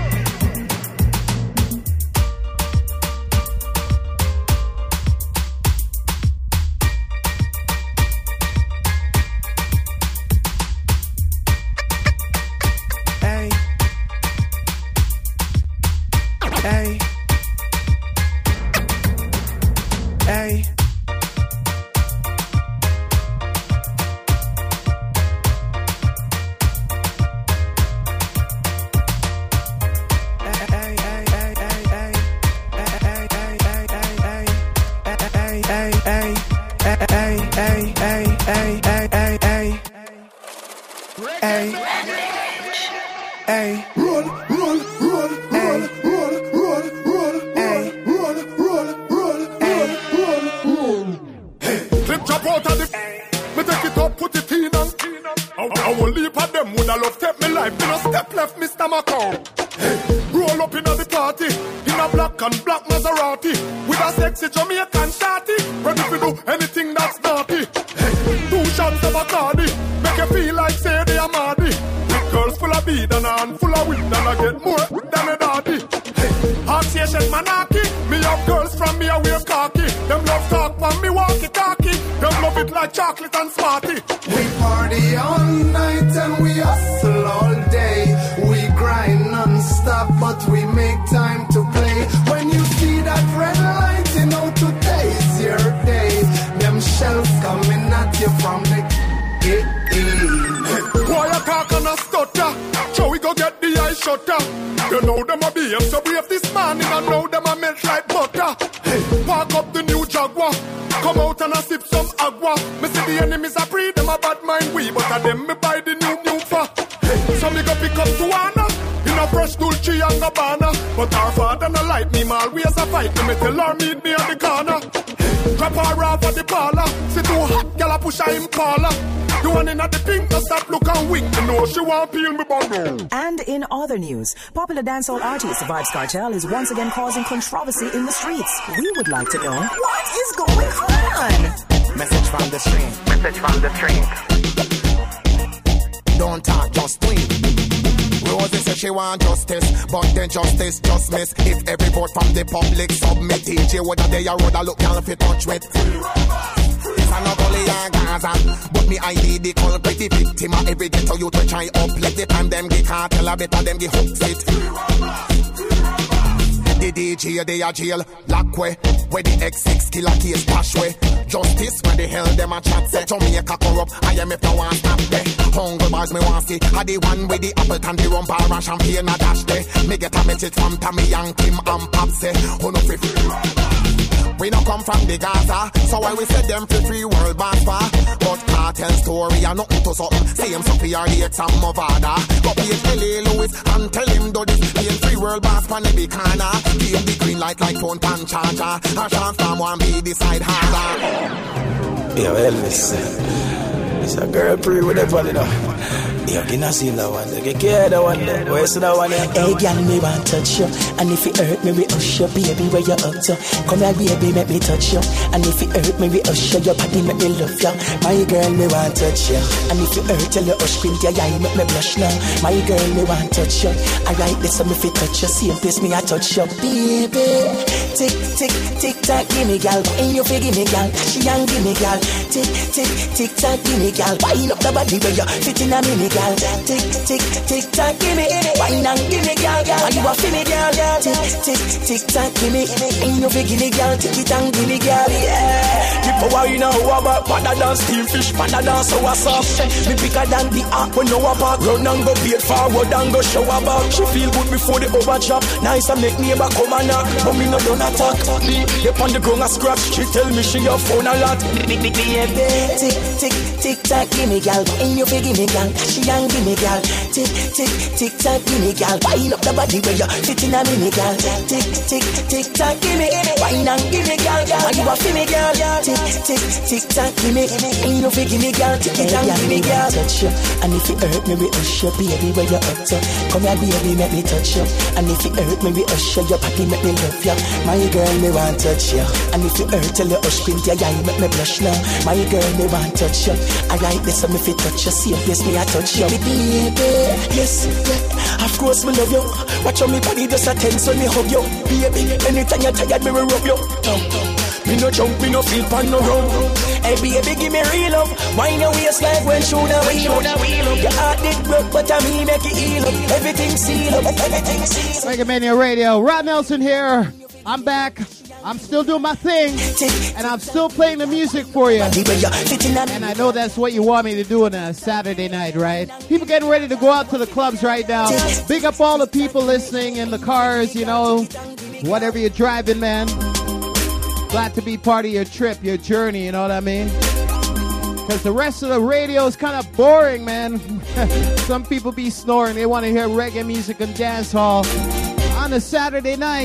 Hey, hey, hey. Hey, roll, roll, roll, roll, roll, roll, roll, hey, roll, roll, roll, hey, roll, roll. Hey, clip drop out of the. Me take it up, put it in and. I will leap at them when I love take me life. Me no step left, Mister Macau. Hey, roll up in the party, in a black and black Maserati, with a sexy Jamaican shawty, ready to do anything that's naughty. Hey, two shots of Bacardi, make you feel like say they are Mardi. Girls full of bead and a handful of weed, and I get more than a daddy. Hey, Association monarchy, me have girls from me away cocky. Them love talk when me walkie-talkie. Them love it like chocolate and Smarty. We party all night and we hustle all day. We grind non-stop, but we make time to play. When you see that red light, you know today's your day. Them shells coming at you from the gate. shutter. You know them a behave so brave this morning, and know them a melt like butter. Hey, walk up the new Jaguar, come out and a sip some agua. Me see the enemies a pre, them a bad mind we, but a them me buy the new new for. Hey, so me go pick up Tuana in a fresh Dolce and Gabbana, but our father no like me, ma always a fight me. Me tell her meet me at the corner. Hey, drop her off at the parlor, see too hot, gyal a push her Impala. The one in at the pink, no stop look and wink. You know she want peel me bundle. And in other news, popular dancehall artist Vybz Kartel is once again causing controversy in the streets. We would like to know what is going on. Message from the stream. Message from the stream. Don't talk, just tweet. Rosie says she want justice, but then justice just miss. If every vote from the public submit, T J would have they a road a look down if it touch with. It's another and Gaza, but me I be the culprit, the victim of every ghetto youth we try up. Let the time them get cartel a better them get hooks it. The D J they a jail, lock way, where the X six killer case pass way. Justice where the hell them a chat say Jamaica corrupt, I am if no one stop there. Hunger bars me want see, I the one with the apple candy rum bar and champagne a dash there. Me get a message from Tommy and Kim and Pop say, who no free free. We no come from the Gaza, so why we say them free free world boss far. But cartel story and nothing to something. Same so P R D X and Movada. Go pay L A Lewis and tell him do this. Pay free world boss pan every corner. Give the green light like phone pan charger. A chance from one be decide harder. Yo, Elvis, it's a girl pre with that one, you know. Yo, can I see that one? Get care that one there. Where's that one there? Hey, girl, me want touch you. And if it hurt me, we hush you. Baby, where you up to? Come here, baby, make me touch you. And if it hurt me, we hush you. Your body make me love you. My girl, me want touch you. And if it hurt, tell you hush, print your eye, make me blush now. My girl, me want touch you. Alright, listen, if it touch you, same place me, I touch you. Baby, tick, tick, tick, tock, give me, girl. Wine you, give me, girl. She young, give me, girl. Tick, tick, tick, tock, give me, girl. Wine up the body where you fit in a mini, girl. Tick, tick, tick, tock, give me. Wine and give me, girl, girl. Are you a feel me, girl, girl? Tick, tick, tick, tock, give me. Ain't no big gilly, girl. Tick it and give me, girl, yeah. The power in a rubber, better than steam fish, better than sour sauce. Me bigger than the ark when no a park. Run and go paid forward and go show back. She feel good before the overdrap. Nice and make neighbor come and knock. But me no done attack. Me, up on the ground a scratch. She tell me she a phone a lot. Tick, tick, tick, tock, give me, girl. Ain't no big gilly, girl. She young, give me, girl. Tick, tick, tick, tock, give me, girl. Wine up the body where you fit in a mini, girl. Tick, tick, tick, tock, give me. Wine and give me, girl, girl. Are you a feel me, girl? Tick, tick, tick, tock, give me. Ain't no big gilly, girl. Tick it and give me, girl. Touch you. And if it hurt me, we hush you. Baby, where you up to? Come here, baby, make me touch you. And if it hurt me, we hush you. Your body make me love you. My girl, me want touch you. And if it hurt, tell you hush, print your eye, make me blush now. My girl, me want touch you. Alright, listen, if it touch you, same place me I touch you. Baby, yes, yeah. Of course me love you. Watch on me body just a tense when me hug you. Baby, anytime you're tired, me will rub you. Me no jump, me no feel pan no run. Hey baby, give me real love. Wine your waist like when shoulder wheel up. Your heart did broke, but I me make it heal up. Everything seal up, everything seal up. Reggae Mania Radio, Rod Nelson here. I'm back. I'm still doing my thing, and I'm still playing the music for you. And I know that's what you want me to do on a Saturday night, right? People getting ready to go out to the clubs right now. Big up all the people listening in the cars, you know, whatever you're driving, man. Glad to be part of your trip, your journey, you know what I mean? Because the rest of the radio is kind of boring, man. Some people be snoring. They want to hear reggae music and dance hall on a Saturday night.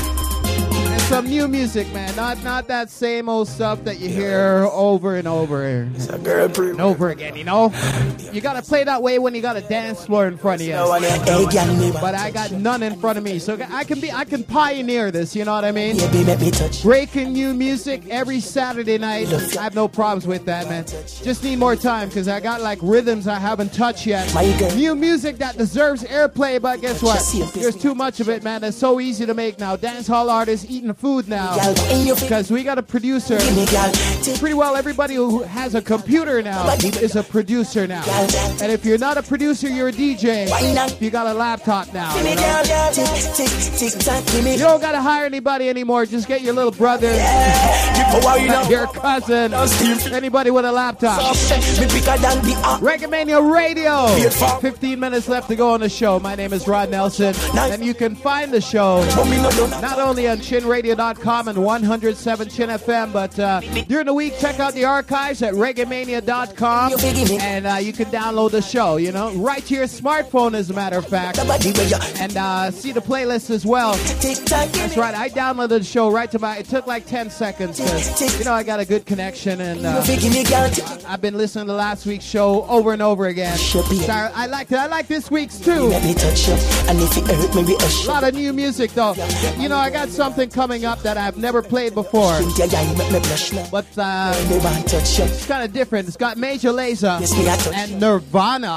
Some new music, man. Not not that same old stuff that you hear over and over it's a girl pre- and over again, you know? You gotta play that way when you got a dance floor in front of you. But I got none in front of me. So I can be I can pioneer this, you know what I mean? Breaking new music every Saturday night. I have no problems with that, man. Just need more time because I got like rhythms I haven't touched yet. New music that deserves airplay, but guess what? There's too much of it, man. It's so easy to make now. Dance hall artists eating food now because we got a producer. Pretty well everybody who has a computer now is a producer now. And if you're not a producer, you're a D J. You got a laptop now. You know? You don't got to hire anybody anymore. Just get your little brother, your cousin, anybody with a laptop. Reggae Mania Radio. fifteen minutes left to go on the show. My name is Rod Nelson, and you can find the show not only on chin radio dot com and one oh seven Chin F M, but uh, during the week, check out the archives at reggae mania dot com, and uh, you can download the show, you know, right to your smartphone, as a matter of fact, and uh, see the playlist as well. That's right, I downloaded the show right to my, it took like ten seconds, because, you know, I got a good connection, and uh, I've been listening to last week's show over and over again. So I like it. I like this week's too. A lot of new music though. You know, I got something coming up that I've never played before. But uh, it's kind of different. It's got Major Lazer and Nirvana,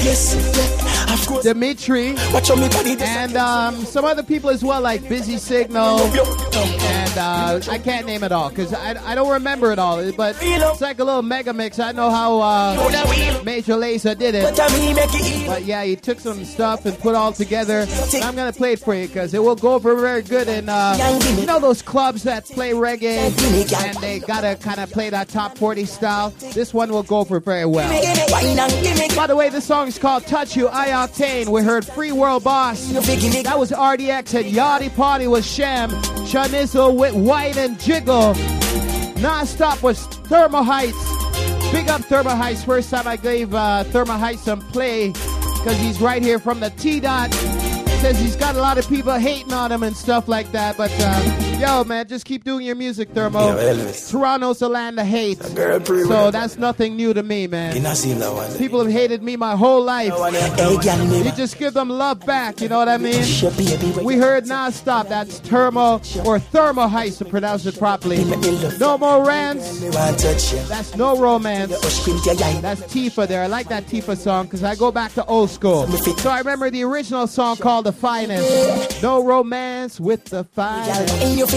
Dimitri, and um, some other people as well, like Busy Signal, and uh, I can't name it all because I, I don't remember it all. But it's like a little mega mix. I know how uh, Major Lazer did it. But yeah, he took some stuff and put all together. I'm gonna play it for you because it will go over very good in uh, you know those clubs that play reggae and they gotta kind of play that top forty style. This one will go over very well. By the way, this song is called Touch You, I Octane. We heard Free World Boss. That was R D X, and Yachty Party was Sham. Chanizzle with White and Jiggle. Non-Stop was Thermo Heights. Big up Thermo Heights. First time I gave uh, Thermo Heights some play because he's right here from the T-Dot. Says he's got a lot of people hating on him and stuff like that. But, uh, yo, man, just keep doing your music, Thermo. Yeah, Toronto's the land of hate. So that's nothing new to me, man. People have hated me my whole life. You just give them love back, you know what I mean? We heard Non-Stop. That's Thermo or Thermo Heights to pronounce it properly. No More Rants. That's No Romance. That's Tifa there. I like that Tifa song because I go back to old school. So I remember the original song called The Finest. No Romance with the Finest.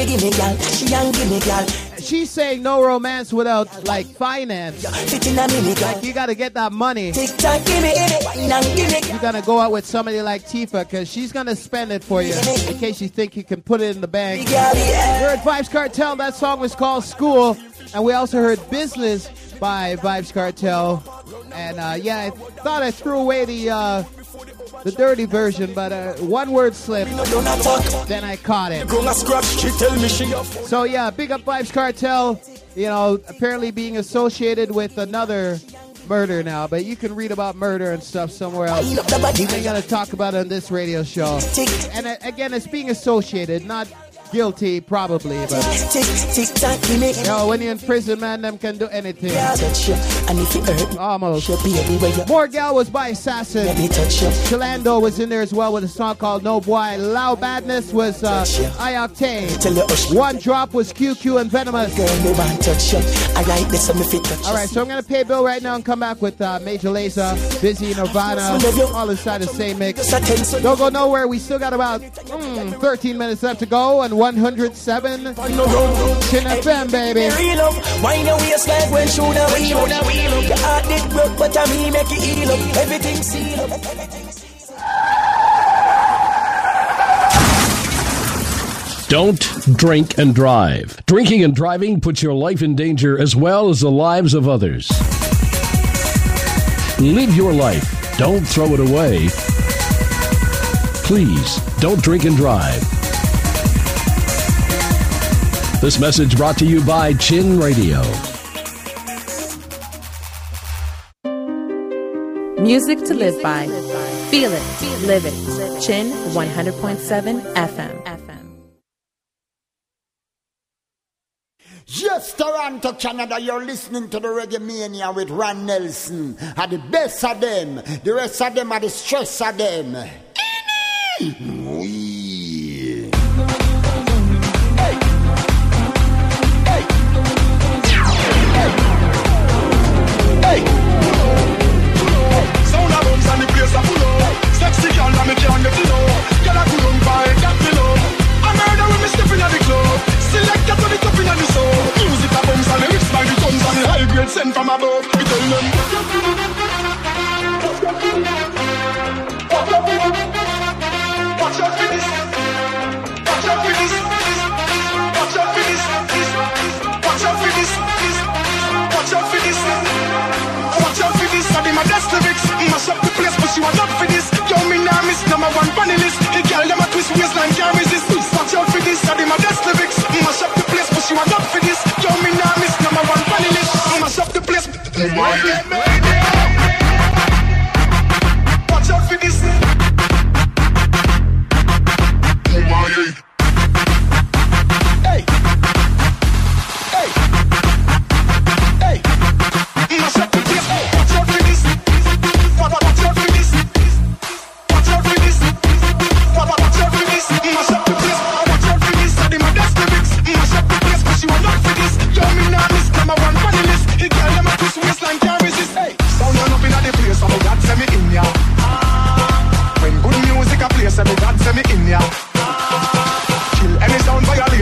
She's saying no romance without like finance. Like you gotta get that money. You gotta go out with somebody like Tifa because she's gonna spend it for you in case you think you can put it in the bank. We heard Vybz Kartel. That song was called School. And we also heard Business by Vybz Kartel. And uh, yeah, I thought I threw away the uh, the dirty version, but uh, one word slip, then I caught it. So yeah, big up Vybz Kartel, you know, apparently being associated with another murder now, but you can read about murder and stuff somewhere else. I ain't gonna talk about it on this radio show. And uh, again, it's being associated, not guilty, probably, but you know, when you're in prison, man, them can do anything. Almost. More Gal was by Assassin. Chalando was in there as well with a song called No Boy. Loud Badness was uh, I Octane. One Drop was Q Q and Venomous. Alright, so I'm gonna pay a bill right now and come back with uh, Major Lazer, Busy, Nirvana, all inside the same mix. Don't go nowhere, we still got about mm, thirteen minutes left to go, and one oh seven Chin F M, baby. Why no we a slide when shoulder we up? Your heart did broke, but I mean make it heal up. Everything seal up. Don't drink and drive. Drinking and driving puts your life in danger as well as the lives of others. Live your life. Don't throw it away. Please, don't drink and drive. This message brought to you by Chin Radio. Music to live by. Feel it. Live it. Chin one hundred point seven F M. Yes, Toronto, Canada, you're listening to the Reggae Mania with Ron Nelson. Are the best of them. The rest of them are the stress of them. Wee. Hey! Sound of bombs and the place are full of sexy girl, let me carry on the floor. Girl, I couldn't buy that pillow. I murder when me stepping at the club.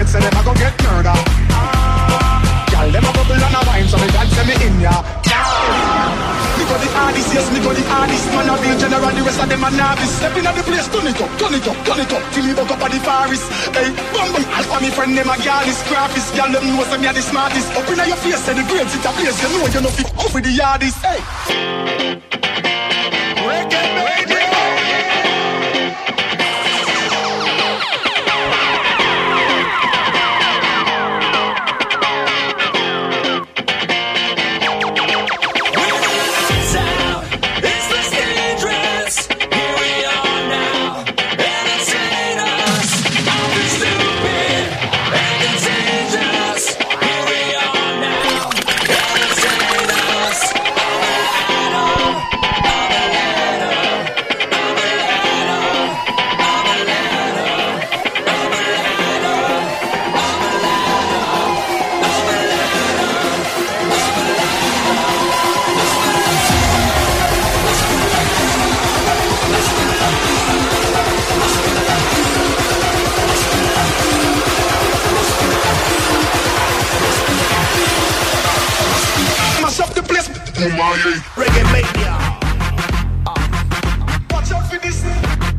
violate, so them a go get murder. Girl, them a bubble and a wine, so me God send me in ya. Me got the hardest, yes, me got the hardest. Man a real general, the rest of them a novice. Step in at the place, turn it up, turn it up, turn it up, till me buck up at the forest. Hey, bum bum, alpha me friend, them a girlist, graphist. Girl, them know some me a the smartest. Up in your face, say the grades, it's a place, you know you know fit up with the hardest. Hey. Reggae, reggae. Reggae mania. Watch out for this.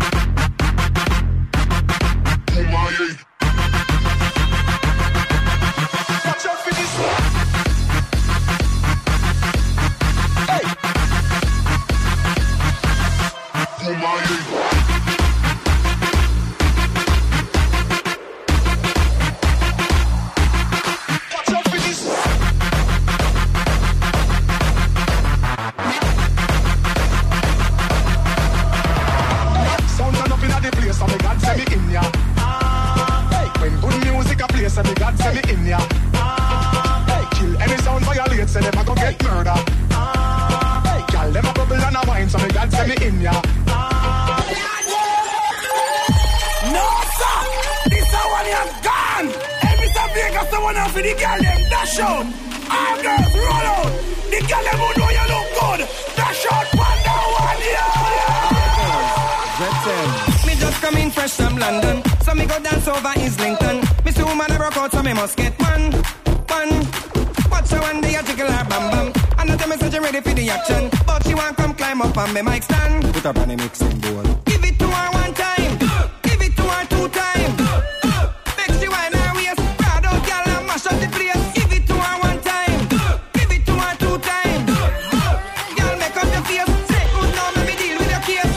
Watch out for this. Hey. Watch out for this. So me God send me in ya. Hey, when good music a play, so me God send me in ya. Hey, kill any sound violate, so them a go get murder. Hey, girl, them a bubble and a wine, so me God send me in ya. No sir, this a one you gone. Hey, Mister Vegas, the one out for the girl them dash out. All girls roll out. The girl them who know you look good. Dash out one down one yeah. Me just come in fresh from London, so me go dance over Islington. Me see woman I broke out, so me must get one, one. Watch her one day I jiggle her bam bam. And I tell me say she ready for the action, but she want come climb up on me mic stand. Put up on the mixing bowl. Give it to her one time, give it to her two times. Make she whine her waist, proud out girl and mash up the place. Give it to her one time, give it to her two times. Girl make up your face, say good now let me deal with your case.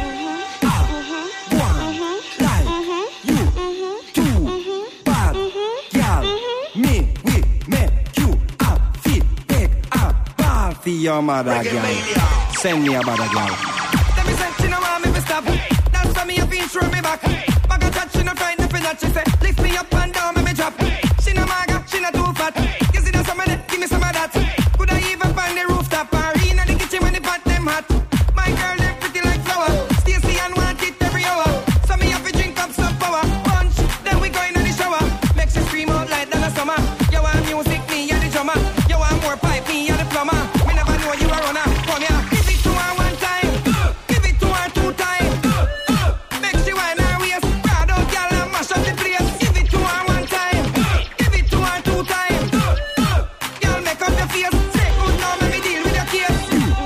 Your mother girl, send me a mother girl. Let me say she no want me to stop. That's why me a feel throw me back. Back a touch, she no frightened for that. She say lift me up and down, make me drop. She no maga, she no too fat. You see that some of that, give me some of that. Could I even find the rooftop or in the kitchen when the pot them hot? My girl they pretty like flower. Stacy and want it every hour. So me have to drink up some power. Punch, then we go in the shower. Make she scream out like that in the summer. You want music, me and the drummer. You want more pipe, me and the plumber. You are runner, come here. Give it to her one time, give it to her two times. Make she whine her waist, proud out girl and mash up the place. Give it to her one time, give it to her two times. Girl make up your face, say good now let me deal with your case.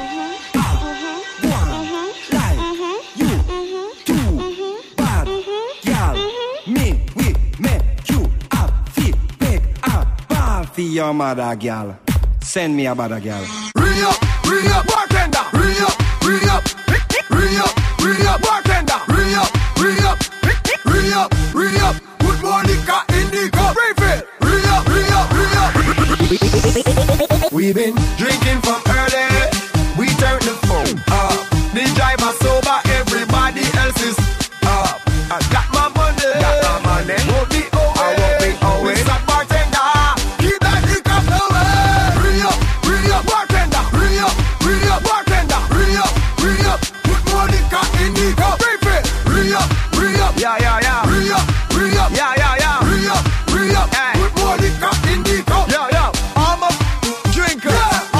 One, like you, two, bad girl. Me, we make you a fit, make a ball for your mother girl. Send me a mother girl. Re up, re up, bartender. Re up, re up, re up, re up, bartender. Re up, re up, re up, re up. Put more liquor in the cup. Refill. Re up, re up, re up. We've been drinking from early. We turn the phone up. The driver sober, everybody else is up. I got my money, got my money. Won't be always, I won't be always. With that bartender, keep that liquor flowing. Re up, re up, bartender. Re up, re up, bartender. Re up, re up. Put more liquor in the cup. Refill. Re up, re up. Yeah, yeah, yeah. Re up, re up. Yeah, yeah, yeah. Re up, re up. Put more liquor in the cup. Yeah, yeah. I'm a drinker. Yeah.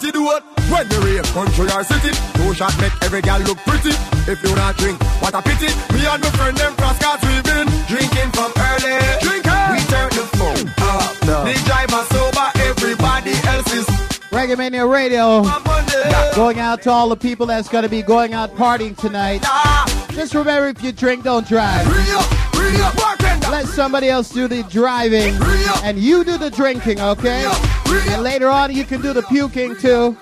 antidote. When the rave country or city, two shot make every girl look pretty. If you not drink, what a pity. Me and my friend them cross cars we been drinking from early. Drinking. We turn the phone up. No. The driver sober, everybody else is. Reggae Mania Radio. Yeah. Going out to all the people that's going to be going out partying tonight. Yeah. Just remember, if you drink, don't drive. Let somebody else do the driving, and you do the drinking, okay? And later on, you can do the puking too.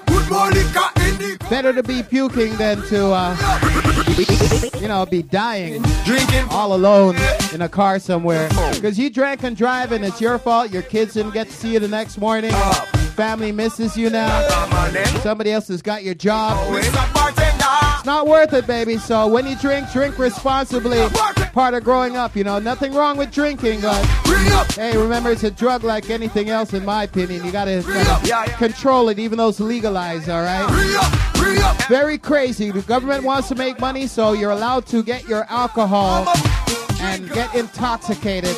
Better to be puking than to, uh, you know, be dying all alone in a car somewhere. Because you drank and drive, and it's your fault. Your kids didn't get to see you the next morning. Family misses you now. Somebody else has got your job. It's not worth it, baby. So when you drink, drink responsibly. Part of growing up, you know. Nothing wrong with drinking, but hey, remember, it's a drug like anything else, in my opinion. You gotta, gotta control it, even though it's legalized, all right? Very crazy. The government wants to make money, so you're allowed to get your alcohol and get intoxicated.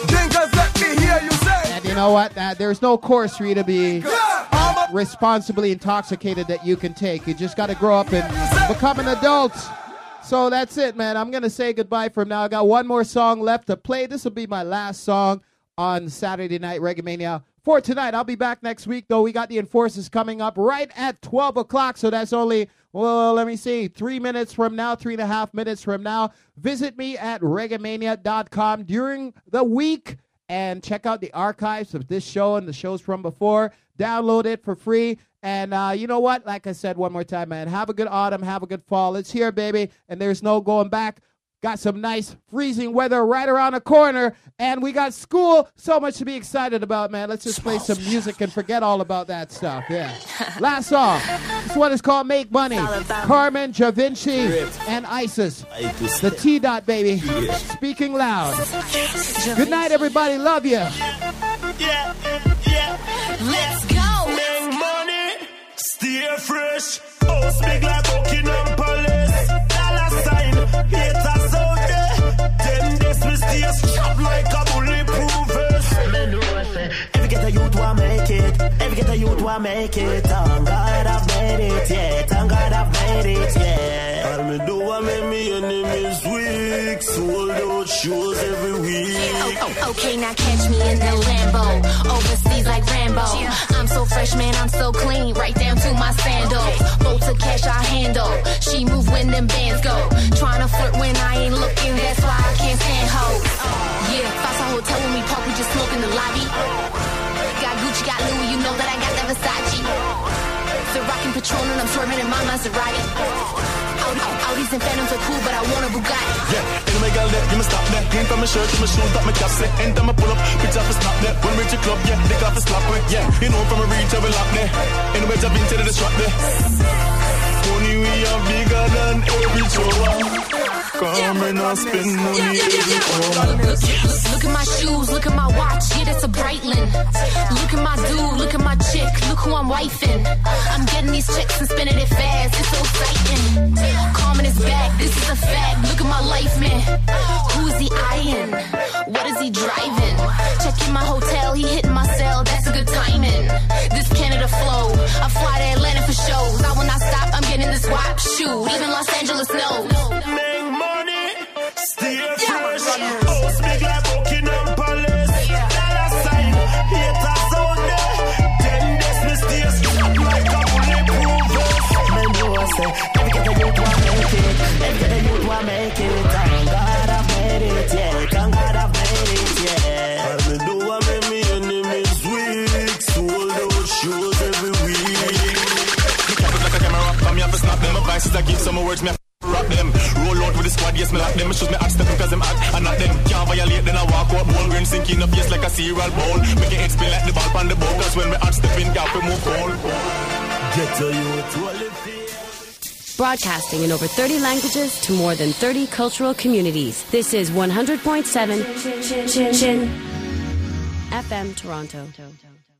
And you know what? Uh, there's no course for you to be responsibly intoxicated that you can take. You just got to grow up and become an adult. So that's it, man. I'm going to say goodbye from now. I got one more song left to play. This will be my last song on Saturday Night Reggae Mania for tonight. I'll be back next week, though. We got the Enforcers coming up right at twelve o'clock, so that's only, well, let me see, three minutes from now, three and a half minutes from now. Visit me at reggae mania dot com during the week and check out the archives of this show and the shows from before. Download it for free. And uh, you know what? Like I said one more time, man, have a good autumn, have a good fall. It's here, baby, and there's no going back. Got some nice freezing weather right around the corner, and we got school. So much to be excited about, man. Let's just play some music and forget all about that stuff. Yeah. Last song. This one is called Make Money. Carmen, Ja Vinci, and Isis. The T-Dot, baby. Speaking loud. Good night, everybody. Love you. Yeah, yeah. Let's go. Make money. Stay fresh. House big like Buckingham Palace. Dollar sign. Haters out there. Them this we stay strapped like a bulletproof vest. Men know I say, every get a youth want make it. Every get a youth want make it. Thank God I've made it, yeah. Thank God I've made it, yeah. All me do I make me enemies weak. Sold out shows every week. Oh, oh, okay, now catch me in the Lambo. Overseas like Rambo. I'm so fresh, man, I'm so clean. Right down to my sandals. Bolt to cash I handle. She move when them bands go. Tryna flirt when I ain't looking. That's why I can't stand hoes. Yeah, Fossa Hotel when we park, we just smoke in the lobby. Got Gucci, got Louis, you know that I got that Versace. The rockin' Patron and I'm swerving in my Maserati. Audi, Audis and Phantoms are cool, but I want a Bugatti. Yeah, anyway, girl, let give me stop there. Clean from my shirt, my shoes, got my cap set. Anytime I pull up, bitch off a stop there. When we reach a club, yeah, they got a slap with, yeah. You know from a reach, I will lock there. Anyway, I've been to the shop there. Money we are bigger than every show. Come and I spend money every hour. Look at my shoes, look at my watch, yeah, that's a Breitling. Look at my dude, look at my chick, look who I'm wifing. I'm getting these checks and spending it fast, it's so exciting. Carmen is back, this is a fact, look at my life, man. Who is he eyeing? What is he driving? Checking my hotel, he hitting my cell, that's a good timing. This Canada flow, I fly to Atlanta for shows. I will not stop, I'm getting this wop, shoot, even Los Angeles knows. Make money, stay fresh. House big like Buckingham Palace. Dollar sign, haters out there. Then this me stay strapped like a bulletproof vest. Men know I say, every get a youth want make it. Every get a youth want make it. Thank God I've made it, yeah. Thank God I've made it, yeah. All me do I make me enemies weak. Sold out shows every week. Me cap it like a camera, come here for snap them. My vices I keep some words me rock them. Roll out with the squad, yes, me lock them. Me shoot me hot stepping cause them hot and not them. Can't violate, then I walk up. One grain sinking up, yes, like a cereal bowl. Make your head spin like the ball on the bowl. Cause when me hot stepping, gap we move cold. Get to you, to Broadcasting in over thirty languages to more than thirty cultural communities. This is one hundred point seven F M Toronto.